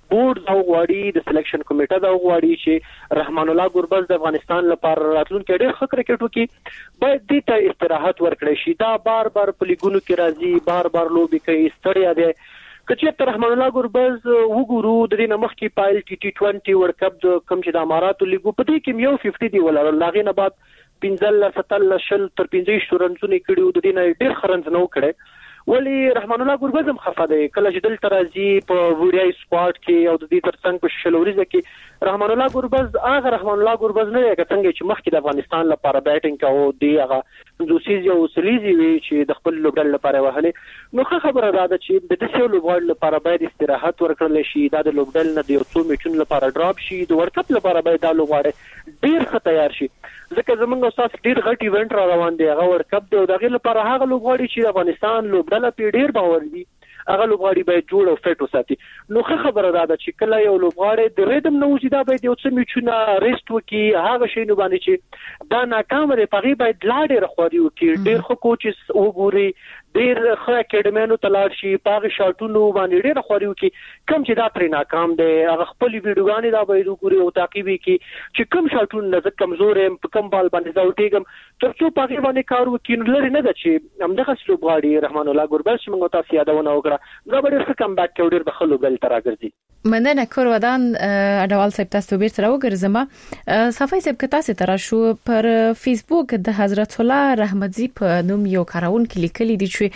بورډ دا غواړي د سلیکشن کمیټه دا غواړي چې رحمان الله ګربز د افغانستان لپاره راتلونکي ډېر ښه کرکټ وکړي باید دې ته استراحت ورکړي شي دا بار بار په لیګونو کې راځي بار بار لوبي کوي ستړیا دی کچې رحمان الله ګربز وګورو د دې نمخ کې پایل ټي20 ورلد کپ د کم چې د اماراتو لیګو په دې کې یو 50 دی ولر لاغې نه بعد 15 17 شل تر 15 رنونه کړیو د دې نه ډېر خرنځ نو کړي ولی رحمان الله ګربز هم خفه دی کله چې دلته راځي په وریای سکواډ کې او د دې ترڅنګ په شلوريزه کې رحمان الله ګربز هغه رحمان الله ګربز نه دی څنګه چې مخکې د افغانستان لپاره بیټینګ کاوه دی هغه دوسیز یو سلیزي وی چې د خپل لوبډل لپاره وهلې نو خبره ده چې د دې لوبډل لپاره باید استراحت ورکړل شي دا د لوبډل نه د یو څو میچونو لپاره ډراپ شي د ورلد کپ لپاره باید دا لوبډل ډیر ښه تیار شي ځکه زمونږ استاد ډیر غټ ایونت را روان دی هغه ورلد کپ دی او دغه لپاره هغه لوبغاړي چې د افغانستان لوبډل په ډیر باور دي هغه لوبغاړي باید جوړ او فټ وساتي نو خبره ده چې کله یو لوبغاړي د ریدم نو زیاده باید یو څه میچونه ریسټ وکي هغه شی نو باندې چې دا ناکام دی پغې باید لاړ رخواري وکي ډیر خو کوچز وګوري ډیر ښه اکیډمینو تلار شي پاغه شاټونو باندې ډیر خوريو کې کم چې دا پرې ناکام دی هغه خپل ویډیوګانې دا باید وګوري او تعقیب وکړي چې کم شاټون نه کمزور هم په کم بال باندې دا وټیګم ترڅو پاغه باندې کار وکړي لري نه ده چې همدغه سلوبغاړي رحمان الله ګربز چې موږ تاسو یادونه وکړه دا به ډیر کم بیک ډیر بخلو بل تر راګرځي مننه کور ودان اډوال صاحب تاسو بیرته راوګرځم صفای صاحب که تاسو تر شو پر فیسبوک د حضرت الله رحمتزي په نوم یو کارون کې لیکلي دي چې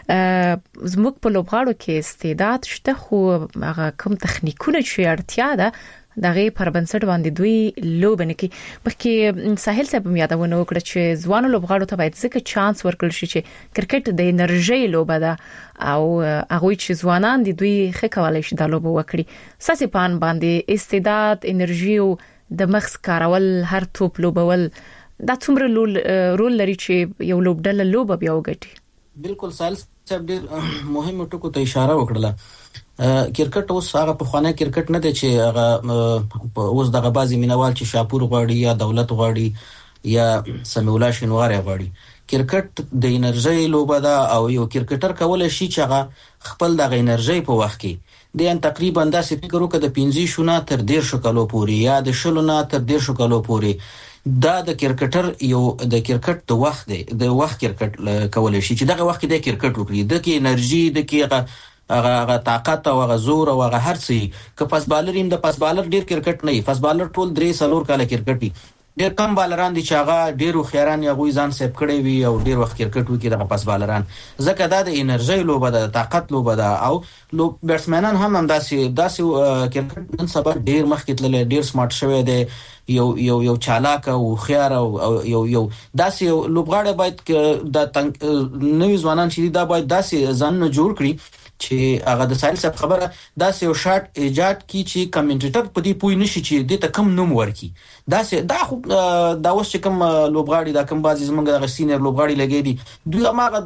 زموږ په لوبغاړو کې استعداد شته خو هغه کوم تخنیکونه چې اړتیا ده دغه پر بنسټ باندې دوی لوبنه کې بلکې ساحل صاحب یادونه وکړه چې ځوان لوبغاړو ته باید ځکه چانس ورکړل شي چې کرکټ د انرژي لوبه ده او هغه چې ځوانان دي دوی ښه کولای شي د لوبه وکړي ساسي پان باندې استعداد انرژي او د مخس کارول هر توپ لوبول دا څومره رول لري چې یو لوبډله لوبه بیا وګټي بالکل ساحل صاحب ډېر مهم ټکو ته اشاره وکړه کرکټ اوس هغه په خوانه کرکټ نه دی چې هغه اوس دغه بازي مینوال چې شاپور غواړي یا دولت غواړي یا سمیع الله شینواری غواړي کرکټ د انرژي لوبه ده او یو کرکټر کولای شي چې هغه خپل د انرژي په وخت کې د تقریبا داسې فکر وکړه د 15 شونه تر 10 کالو پوري یا د 10 نه تر 10 کالو پوري دا د کرکټر یو د کرکټ د وخت دی د وخت کرکټ کولای شي چې دغه وخت کې د کرکټ وکړي د کې انرژي د کې هغه طاقت او هغه زور او هغه هر څه که پاس بالر هم د پاس بالر ډیر کرکټ نه پاس بالر ټول 3 کال کرکټي ډیر کم بالران دي چې هغه ډیرو خیران یا غوي ځان سیب کړي وي او ډیر وخت کرکټ وکړي د پاس بالران ځکه دا د انرژي لوبه ده طاقت لوبه ده او بیټسمنان هم داسې کرکټ نن سبا ډیر مخکې تللی ډیر سمارټ شوی دی یو چالاک او خيار او یو داسې لوبغاړي باید د نوې ځوانان چې دا باید داسې ځان جوړ کړي چې هغه د ساحل صاحب خبره داسې یو شارټ ایجاد کی چې کمنټیټر په دې پوي نشي چې د ته کم نوم ورکی داسې دا خو دا اوس چې کم لوبغاړي دا کم بازي زمونږ د سینیئر لوبغاړي لګي دي دوی هغه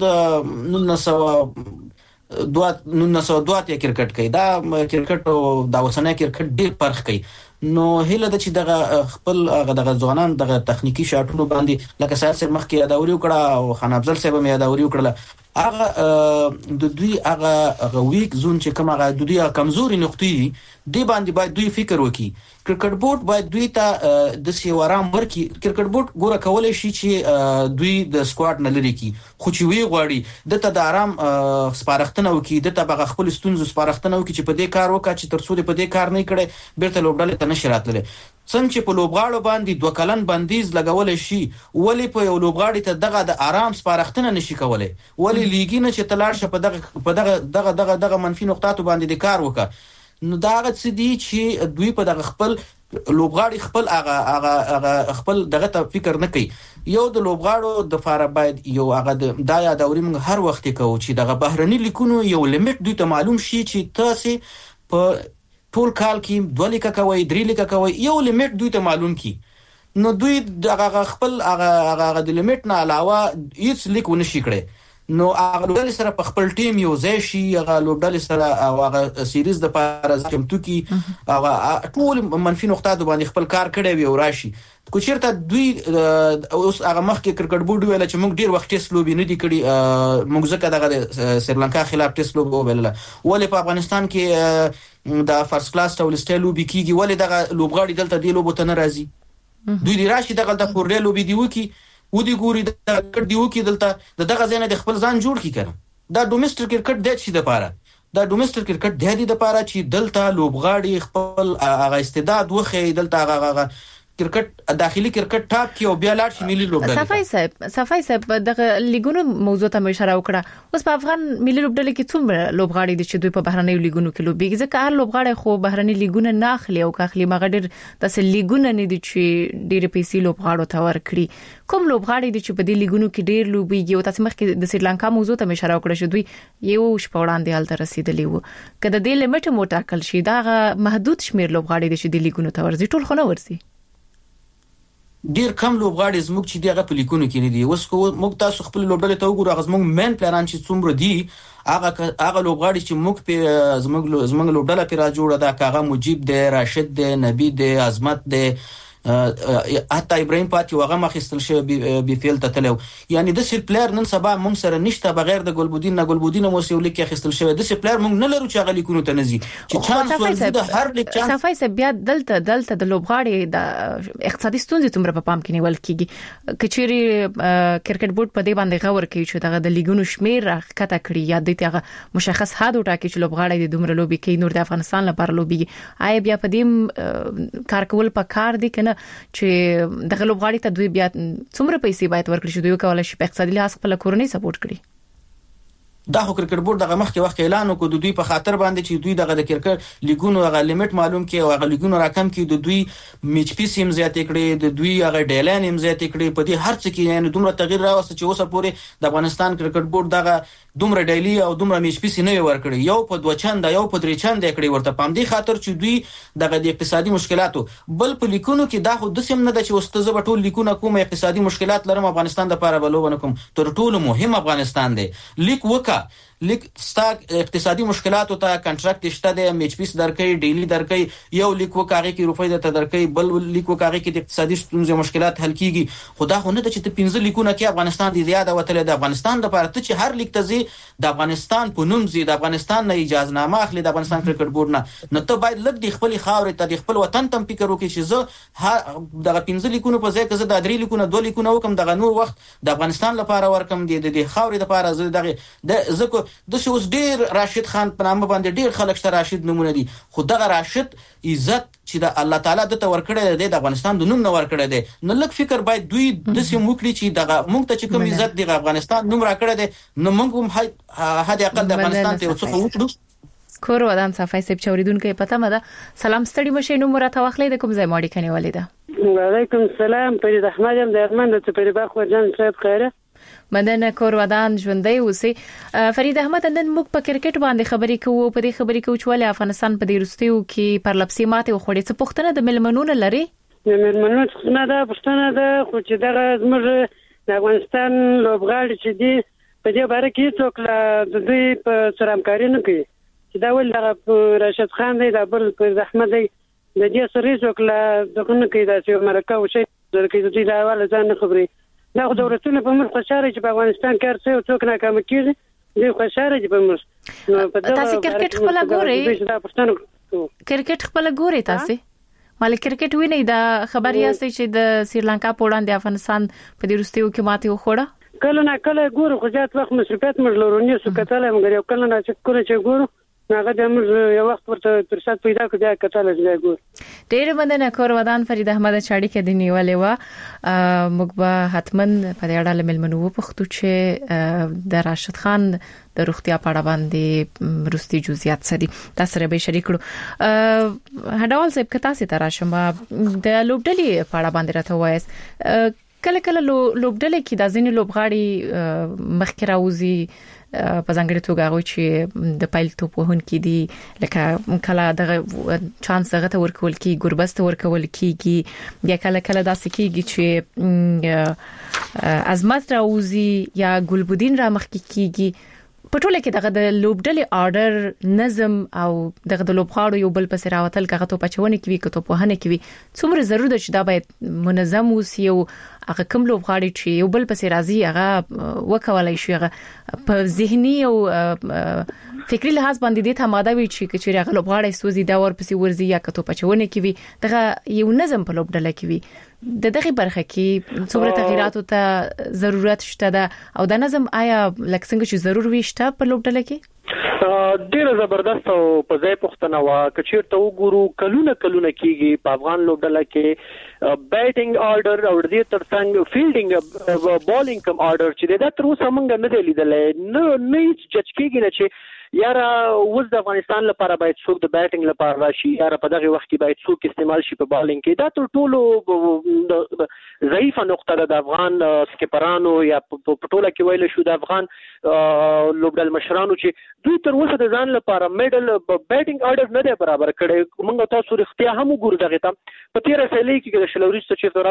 د 1902 کرکټ کوي دا کرکټ او دا وسنه کرکټ ډیر فرق کوي نو هله د چې دغه خپل دغه ځوانان دغه تخنیکی شاټونو باندې لکه ساحل صاحب مخکې یادوري وکړه او خان افضل صاحب هم یادوري وکړه هغه د دوی هغه ویک زون چې کوم هغه د دوی کمزوري نقطې دی باندې باید دوی فکر وکړي کرکټ بورډ باید دوی ته د سیوارام ورکی کرکټ بورډ ګوره کولای شي چې دوی د سکواډ نه لري کی خو چې وی غواړي د ته د آرام سپارښتنه وکړي د ته بغه خپل ستونزو سپارښتنه وکړي چې په دې کار وکړي چې ترڅو دې په دې کار نه کړي بیرته لوبډاله ته نشي راتللی څنګه چې په لوبغاړو باندې 2 کلن بندیز لګول شي ولی په یو لوبغاړي ته دغه د آرام سپارښتنه نشي کولای ولی لیګي نه چې تلار شه په دغه منفي نقطاتو باندې د کار وکړي نو دا هغه څه دي چې دوی په دغه خپل لوبغاړي خپل هغه خپل دغه ته فکر نه کوي یو د لوبغاړو د فاره باید یو هغه د یادوري موږ هر وخت کوو چې دغه بهرني لیکونو یو لیمټ دوی ته معلوم شي چې تاسو په ټول کال کې 2 لیکه کوي 3 لیکه کوي یو لیمټ دوی ته معلوم کی نو دوی دغه خپل هغه د لیمټ نه علاوه هیڅ لیک ونشي کړي نو هغه لوبډلې سره په خپل ټیم یو ځای شي، هغه لوبډلې سره او هغه سیریز د پاره چمتو کی هغه ټول منفي نقطات باندې خپل کار کړی وي او راشي. کو چیرته دوی اوس هغه مخکې کرکټ بورډ ویل چې موږ ډیر وخت ټیسټ لوبي نه دي کړی، موږ ځکه دغه سریلانکا خلاف ټیسټ لوبي ویل ولې په افغانستان کې د فرست کلاس ډول سټایل لوبي کیږي، ولې دغه لوبغاړي دلته دی لوبو ته نه راځي، دوی دی راشي دغه د فورډ لوبي دی وکي ودي ګوري د کرکټ دی وکي دلته دغه ځای د خپل ځان جوړ کی کړه. دا ډومېسټک کرکټ د چي د پاره دا ډومېسټک کرکټ د دې د پاره چې دلته لوبغاړي خپل هغه استعداد وخی، دلته هغه کرکټ داخلي کرکټ ټاپ کې او بیا لاړ شي ملي لوبډلې. صفای صاحب دغه لیګونو موضوع ته اشاره وکړه. اوس په افغان ملي لوبډلې کې څومره لوبغاړي دي چې دوی په بهرنیو لیګونو کې لوبېږي؟ ځکه هر لوبغاړي خو بهرني لیګونه نه اخلي او کاخلي مغډر د لیګونه نه دي چې ډېر پیسې لوبغاړو ته ورکړي. کوم لوبغاړي دي چې په دې لیګونو کې ډېر لوبېږي؟ او تاسو مخکې د سریلانکا موضوع ته اشاره وکړه چې دوی یو شپه وړاندې حالت رسیدلی وو. کله د لیمټ موټاکل شي دا محدود شمیر لوبغاړي دي چې د لیګونو ته ورځي، ټول خو نه ورځي. ډیر کم لوبغاړي زموږ چې دیغه په لیکونو کې نه دي. اوس کو موږ تاسو خپل لوبډلې ته وګورئ، هغه زموږ مین پلانان چې څومره دي، هغه لوبغاړي چې موږ په زموږ لوبډله پر راجوړه ده، کاغه مجيب دی، راشد دی، نبی دی، عظمت دی، حتی ابراهيم پاتې وغه مخستل شو بي فیل ته تلو. یعنی د سر پلیئر نن سبا موږ سره نشته بغیر د ګلبودین نه ګلبودین مو سیول کې خستل شو. د سر پلیئر موږ نه لرو چې هغه لیکونو ته نزي چې چانس ورته د هر لیک چانس. صفای سه بیا دلته د لوبغاړي د اقتصادي ستونزې تمره په پام کې نیول کیږي. کچيري کرکټ بورډ په دې باندې غور کوي چې دغه د لیګونو شمیر راکته کړی یا د تیغه مشخص حد وټاکي چې لوبغاړي د دومره لوبي کوي نور د افغانستان لپاره لوبي. آی بیا په دې کار کول په کار دي کنه چې دغه لوبغاړي ته دوی بیا څومره پیسې باید ورکړي چې دوی کولای شي په اقتصادي لحاظ خپل کورنۍ سپورټ کړي؟ دا خو کرکټ بورډ دغه مخکې وخت اعلان وکړ د دوی په خاطر باندې چې دوی دغه د کرکټ لیګونو هغه لیمټ معلوم کړي او هغه لیګونو راکم کړي، د دوی میچ پیس هم زیات کړي، د دوی هغه ډیلاین هم زیات کړي. په دې هر څه کې یعنی دومره تغییر راوست چې اوسه پورې د افغانستان کرکټ بورډ دغه دومره ډیلی او دومره میچ پیس نه ورکړي، یو په 2 چنده یو په 3 چنده کړي ورته پام دي خاطر چې دوی دغه د اقتصادي مشکلاتو بل په لیکونو کې دا خو د سیم نه د چې واستزه په ټول لیکونه کوم اقتصادي مشکلات لرم افغانستان د لپاره بلوونه کوم تر ټولو مهم افغانستان دی. لیک وکا لیک ستا اقتصادي مشکلات او ته کنټراکټ شته د میچ پیس درکې ډیلی درکې یو لیک وکاږي کې روپۍ ته درکې بل لیک وکاږي کې د اقتصادي ستونزې مشکلات حل کیږي. خدا خو نه د چې 15 لیکونه کې افغانستان د زیاده وتل د افغانستان د لپاره چې هر لیک ته د افغانستان په نوم زی د افغانستان نه اجازه نامه اخلي د افغانستان کرکټ بورډ نه ته باید لږ د خپل خاورې ته د خپل وطن تم فکر وکړي چې زه دغه 15 لیکونه په ځای کې زه د 3 لیکونه 2 لیکونه وکم دغه نور وخت د افغانستان لپاره ورکم د خاورې لپاره زه دغه د زکو د شوس ډیر راشد خان په نامه باندې ډیر خلک شته راشد نمونه دي، خو دغه راشد عزت چې د الله تعالی د ته ورکړی دی د افغانستان د نوم نه ورکړی دی. نو لږ فکر باید دوی د سیم وکړي چې دغه موږ ته چې کوم عزت دی د افغانستان نوم راکړی دی نو موږ هم حد اقل د افغانستان ته څه وکړو. کور ودان صفای سپ چوریدونکو پته مده. سلام ستړي مشه نو مرته واخلې د کوم ځای ماډي کني ولیدا؟ وعلیکم السلام. فرید احمد هم د ارمن د پری باخ ورجان صاحب خیره مدن کور ودان ژوندۍ اوسي. فرید احمد نن موږ په کرکټ باندې خبرې کوو، په دې خبرې کوو چې ولې افغانستان په دې رستیو کې پرلپسې ماته وخوړې. څه پوښتنه د ملمنونو لري؟ د ملمنونو څخه دا پوښتنه ده خو چې دغه زموږ د افغانستان لوبغاړي چې دي په دې باره کې څوک د دوی په سره همکاري نه کوي چې دا ول دغه راشد خان دی د بل پر زحمت دی د دې سره څوک لا دغه نه کوي چې مرکه او شي درکې دوی دا ول ځان نه خبري. دا خو دولتونه په موږ خوشاله چې په افغانستان کار څه او څوک ناکام کیږي دوی خوشاله دي په موږ. تاسو کرکټ خپل ګوري؟ کرکټ خپل ګوري تاسو؟ مال کرکټ ویني دا خبري اسي چې د سریلانکا په وړاندې افغانستان په دې رستیو کې ماته وخوړه؟ کله نه کله ګورو خو ځات وخت مصرفات موږ لرونی سو کتل موږ یو کله نه چې ګورو هغه د موږ یو وخت ورته فرصت پیدا کړی کتل چې ګورو. ډېر مننه کور ودان فرید احمد چاړي کې د نیولې و موږ به حتمن په دې اړه ملمنو پښتو چې د راشد خان د روغتیا په اړه باندې روستي جزئیات سړي تاسو سره به شریک کړو. هډاول صاحب کتا سي تراشم د لوبډلې په اړه باندې راته وایس کله کله لوبډلې کې د ځینې لوبغاړي مخکې راوځي په ځانګړي توګه هغه چې د پایل توپ وهون کې دي لکه کله دغه چانس هغه ورکول کی ګوربست ورکول کیږي یا کله داسې کیږي چې عظمت راوځي یا ګلبدین را مخکې کیږي په ټوله کې دغه د لوبډلې آرډر نظم او دغه د لوبغاړو یو بل پسې راوتل کغه ته پچونه کوي کته په هنه کوي څومره ضرورت ده چې دا باید منظم وي او هغه کوم لوبغاړي چې یو بل پسې راځي هغه وکولای شي هغه په ذهني او فکری لحاظ باندې د تماده وي چې هغه لوبغاړي سوزي دا ور پسې ورزي یا کته پچونه کوي دغه یو نظم په لوبډله کوي د دغه برخه کې څومره تغیرات ته ضرورت شته ده او د نظم آیا لکه څنګه چې ضرور وي شته په لوبډله کې ډیره زبردست او په ځای پښتنه وا کچیرته وګورو کلونه کیږي په افغان لوبډله کې بیټینګ آرډر او د ترڅنګ فیلډینګ بالینګ کم آرډر چې دا تر اوسه موږ نه دی لیدلې نه هیڅ جج کېږي نه چې یاره وز د افغانستان لپاره باید څوک د بیټینګ لپاره راشي یاره په دغه وخت کې باید څوک استعمال شي په بالینګ کې دا ټول ضعیفه نقطه ده د افغان سکیپرانو یا په ټوله کې ویل شو د افغان لوبډل مشرانو چې دوی تر اوسه د ځان لپاره میډل بیټینګ آرډر نه دی برابر کړی موږ تاسو رښتیا هم وګورو دغه ته په 13 سالي کې د شلوريست چې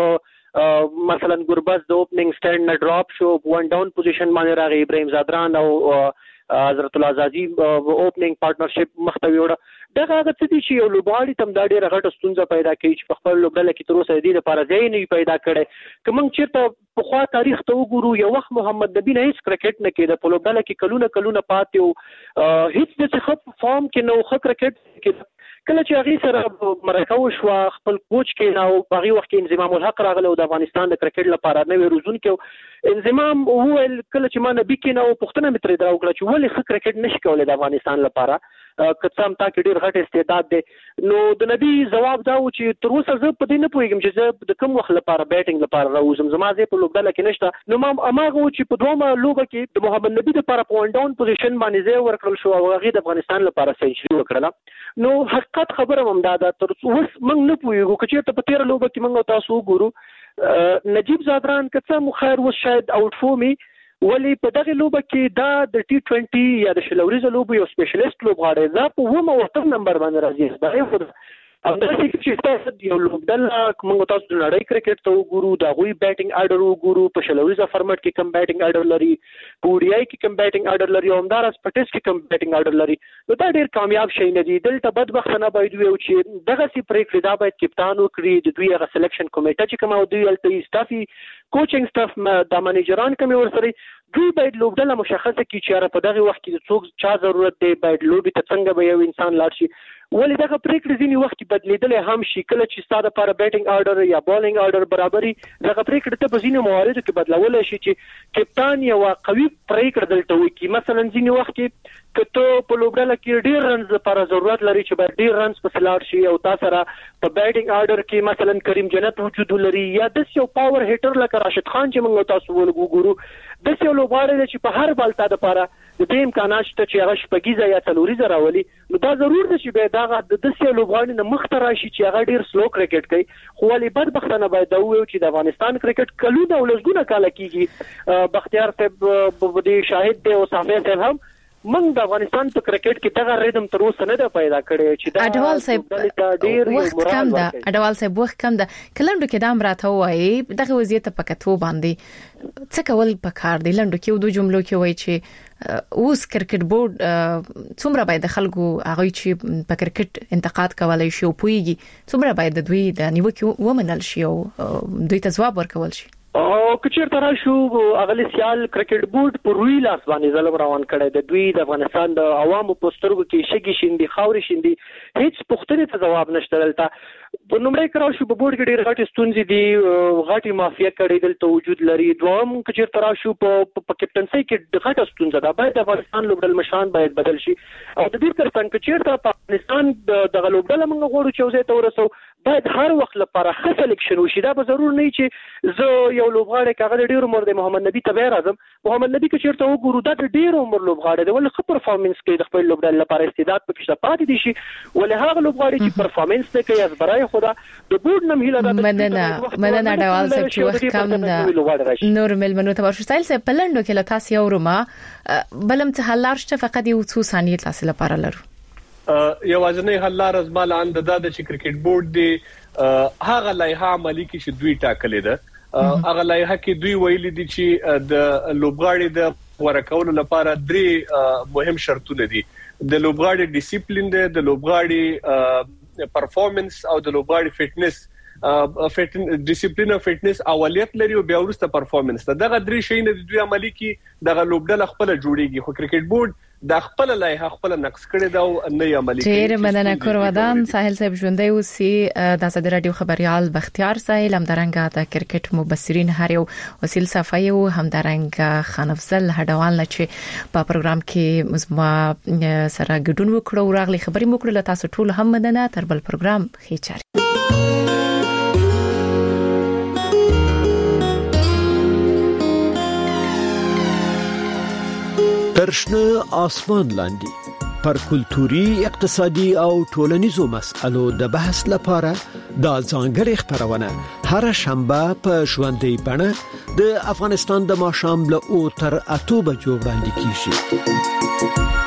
راشو مثلا ګوربز د اوپننګ سټاند نه ډراپ شو ون ډاون پوزیشن باندې راغی ابراهیم زادران او حضرت الله زادي اوپننګ پارټنرشپ مختوي وړه دغه څه دي چې یو لوبغاړي تم دا ډیره غټه ستونزه پیدا کوي چې په خپل لوبډله کې تر اوسه د لپاره ځای نه پیدا کړي کوم چیرته په خوا تاریخ ته وګورو یو وخت محمد نبی نه هیڅ کرکټ نه کېده په لوبډله کې کلونه پاتې او هیڅ د څه فارم کې نو خ کرکټ کې کله چې هغه سره مرکه وشو خپل کوچ کې نو هغه وخت کې انضمام الحق راغله او د افغانستان د کرکټ لپاره نوې روزون کې انضمام هو کله چې ما نبی کې نو پښتنه متر دا وکړه چې ولې خ کرکټ نشي کولای د افغانستان لپاره کڅام تا کې ډیر غټ استعداد دی نو د نبی جواب دا و چې تر اوسه زه په دې نه پوهیږم چې زه د کوم وخت لپاره بیټینګ لپاره راوځم زما زه په لوبډله کې نشته نو ما اماغه چې په دوه لوبه کې د محمد نبی لپاره په ون ډاون پوزیشن باندې زه ورکړل شو او هغه د افغانستان لپاره سنچري وکړه نو حقیقت خبره هم دا تر اوس موږ نه پوهیږو چې په 13 لوبه کې موږ تاسو وګورو نجیب زادران کڅه مخیر و شاید اوټ فورمي ولی په دغه لوبه کې دا د T20 یا د شلوريزه لوبه یو سپیشلیست لوبغاړی دا په ومه وختم نمبر باندې راځي دا او دا چې تاسو یو لوبډله کومه تاسو د نړۍ کرکټ ته وګورو دا غوي بیټینګ آرډر وګورو په شلوريزه فارمټ کې کم بیټینګ آرډر لري په ODI کې کم بیټینګ آرډر لري او همدارس په ټیسټ کې کم بیټینګ آرډر لري نو دا ډیر کامیاب شي نه دي دلته بدبخت نه باید وي چې دغه سي پریکړه دا باید کپتان وکړي د دوی غو سلیکشن کمیټه چې کوم او دوی الته استافي کوچینګ سټاف د منیجران کوم ورسره دوی باید لوبډله مشخصه کړي چې په دغه وخت کې څوک چا ضرورت دی باید لوبي ته څنګه به یو انسان لاړ شي ولې دغه پریکړه ځینی وخت بدلیدل هم شي کله چې ستاسو لپاره بیټینګ آرډر یا بالینګ آرډر برابرۍ دغه پریکړه ته په ځینو مواردو کې بدلول شي چې کپتان یو قوي پریکړه دلته وکړي مثلا ځینی وخت کې کته په لوبډله کې ډیر رنز لپاره ضرورت لري چې باید ډیر رنز په سلاړ شي او تاسو سره په بیټینګ آرډر کې مثلا کریم جنت وجود لري یا د یو پاور هیټر لکه راشد خان چې موږ تاسو وګورو د یو لوبغاړی چې په هر بالتا د لپاره د دې امکانات شته چې هغه شپږیزه یا څلوریزه راولي نو دا ضرور ده چې به دا د یو لوبغاړي نه مخته راشي چې هغه ډیر سلو کرکټ کوي خو ولې بدبختانه باید دا وایو چې د افغانستان کرکټ کلونه او لږونه کال کیږي بختیار صاحب په دې شاهد دی او صافی صاحب هم موږ د افغانستان په کرکټ کې دغه ریدم تر اوسه نه دی پیدا کړی چې دا اډوال صاحب ډیر وخت کم ده اډوال صاحب وخت کم ده کلندو کې دا امراته وایي دغه وضعیت په کتو باندې څه کول پکار دی لندو کې دوه جملو کې وایي چې اوس کرکټ بورډ څومره باید خلکو هغه چې په کرکټ انتقاد کولای شي او پويږي څومره باید دوی د نیوکه ومنل شي او دوی ته ځواب ورکول شي او کچیر تر شو اغلی سیال کرکټ بورډ په روي لاس باندې ظلم روان کړی د دوی د افغانستان د عوامو پوسټرګو کې شګي شيندي خاوري شيندي هیڅ پوښتنه ته جواب نشته دلته په نومړی کراو شو په بورډ کې ډېر غټي ستونزې دي غټي مافیا کړي دلته وجود لري دوام کچیر تر شو په کپټنسي کې غټه ستونزه ده باید د افغانستان لوبډل مشان باید بدل شي او د دې ترڅنګ کچیر تر افغانستان د لوبډل موږ غواړو چې اوسه ته ورسو باید هر وخت لپاره ښه سلیکشن وشي. دا به ضرور نه چې زه یو لوبغاړی کاغه ډیر عمر د محمد نبی ته راځم، محمد نبی که چیرته وګورو دا ډیر عمر لوبغاړی دی، ولې ښه پرفارمنس کوي د خپل لوبډلې لپاره استعداد پکې شته پاتې دي شي، ولې هغه لوبغاړي چې پرفارمنس نه کوي از برای خدا د بورډ نم هیله ده. مننه ډول صاحب چې وخت کم ده. نور ملمنو ته ورشو سایل سه پلندو کې لتا سی اورما بلم ته حلار شته فقط یو څو ثانیې تاسو لپاره لرو. یوازنی حلار از مال اند د چې کرکټ بورډ دی هغه لایحه عملی کې چې دوی ټاکلې ده، هغه لایحه کې دوی ویلي دي چې د لوبغاړي د ورکول لپاره درې مهم شرطونه دي. د لوبغاړي ډیسپلین دی، د لوبغاړي پرفارمنس او د لوبغاړي فټنس. ډیسپلین او فټنس اولیت لري او بیا ورسته پرفارمنس. دغه درې شی نه دوی عملی کې دغه لوبډله خپل جوړیږي، خو کرکټ بورډ د خپل لایحه خپل نقص کړي دا او نه عملی کوي. ډیر مننه کور ودان ساحل صاحب ژوندۍ اوسي. د آزاد رادیو خبريال بختیار ساحل هم درنګ د کرکټ مبصرین هر یو وسیل صفای او هم درنګ خان افضل هډوال چې په پروګرام کې مزما سره ګډون وکړو راغلي خبري موکړه تاسو ټول هم مننه. تر بل پروګرام خېچاري. ترشنه آسمان لاندې پر کلتوري، اقتصادي او ټولنیزو مسایلو د بحث لپاره د ځانګړي خبرونه هر شنبه په ژوندۍ بڼه د افغانستان د ماښام له 8 تر 8 بجو وړاندې کیږي.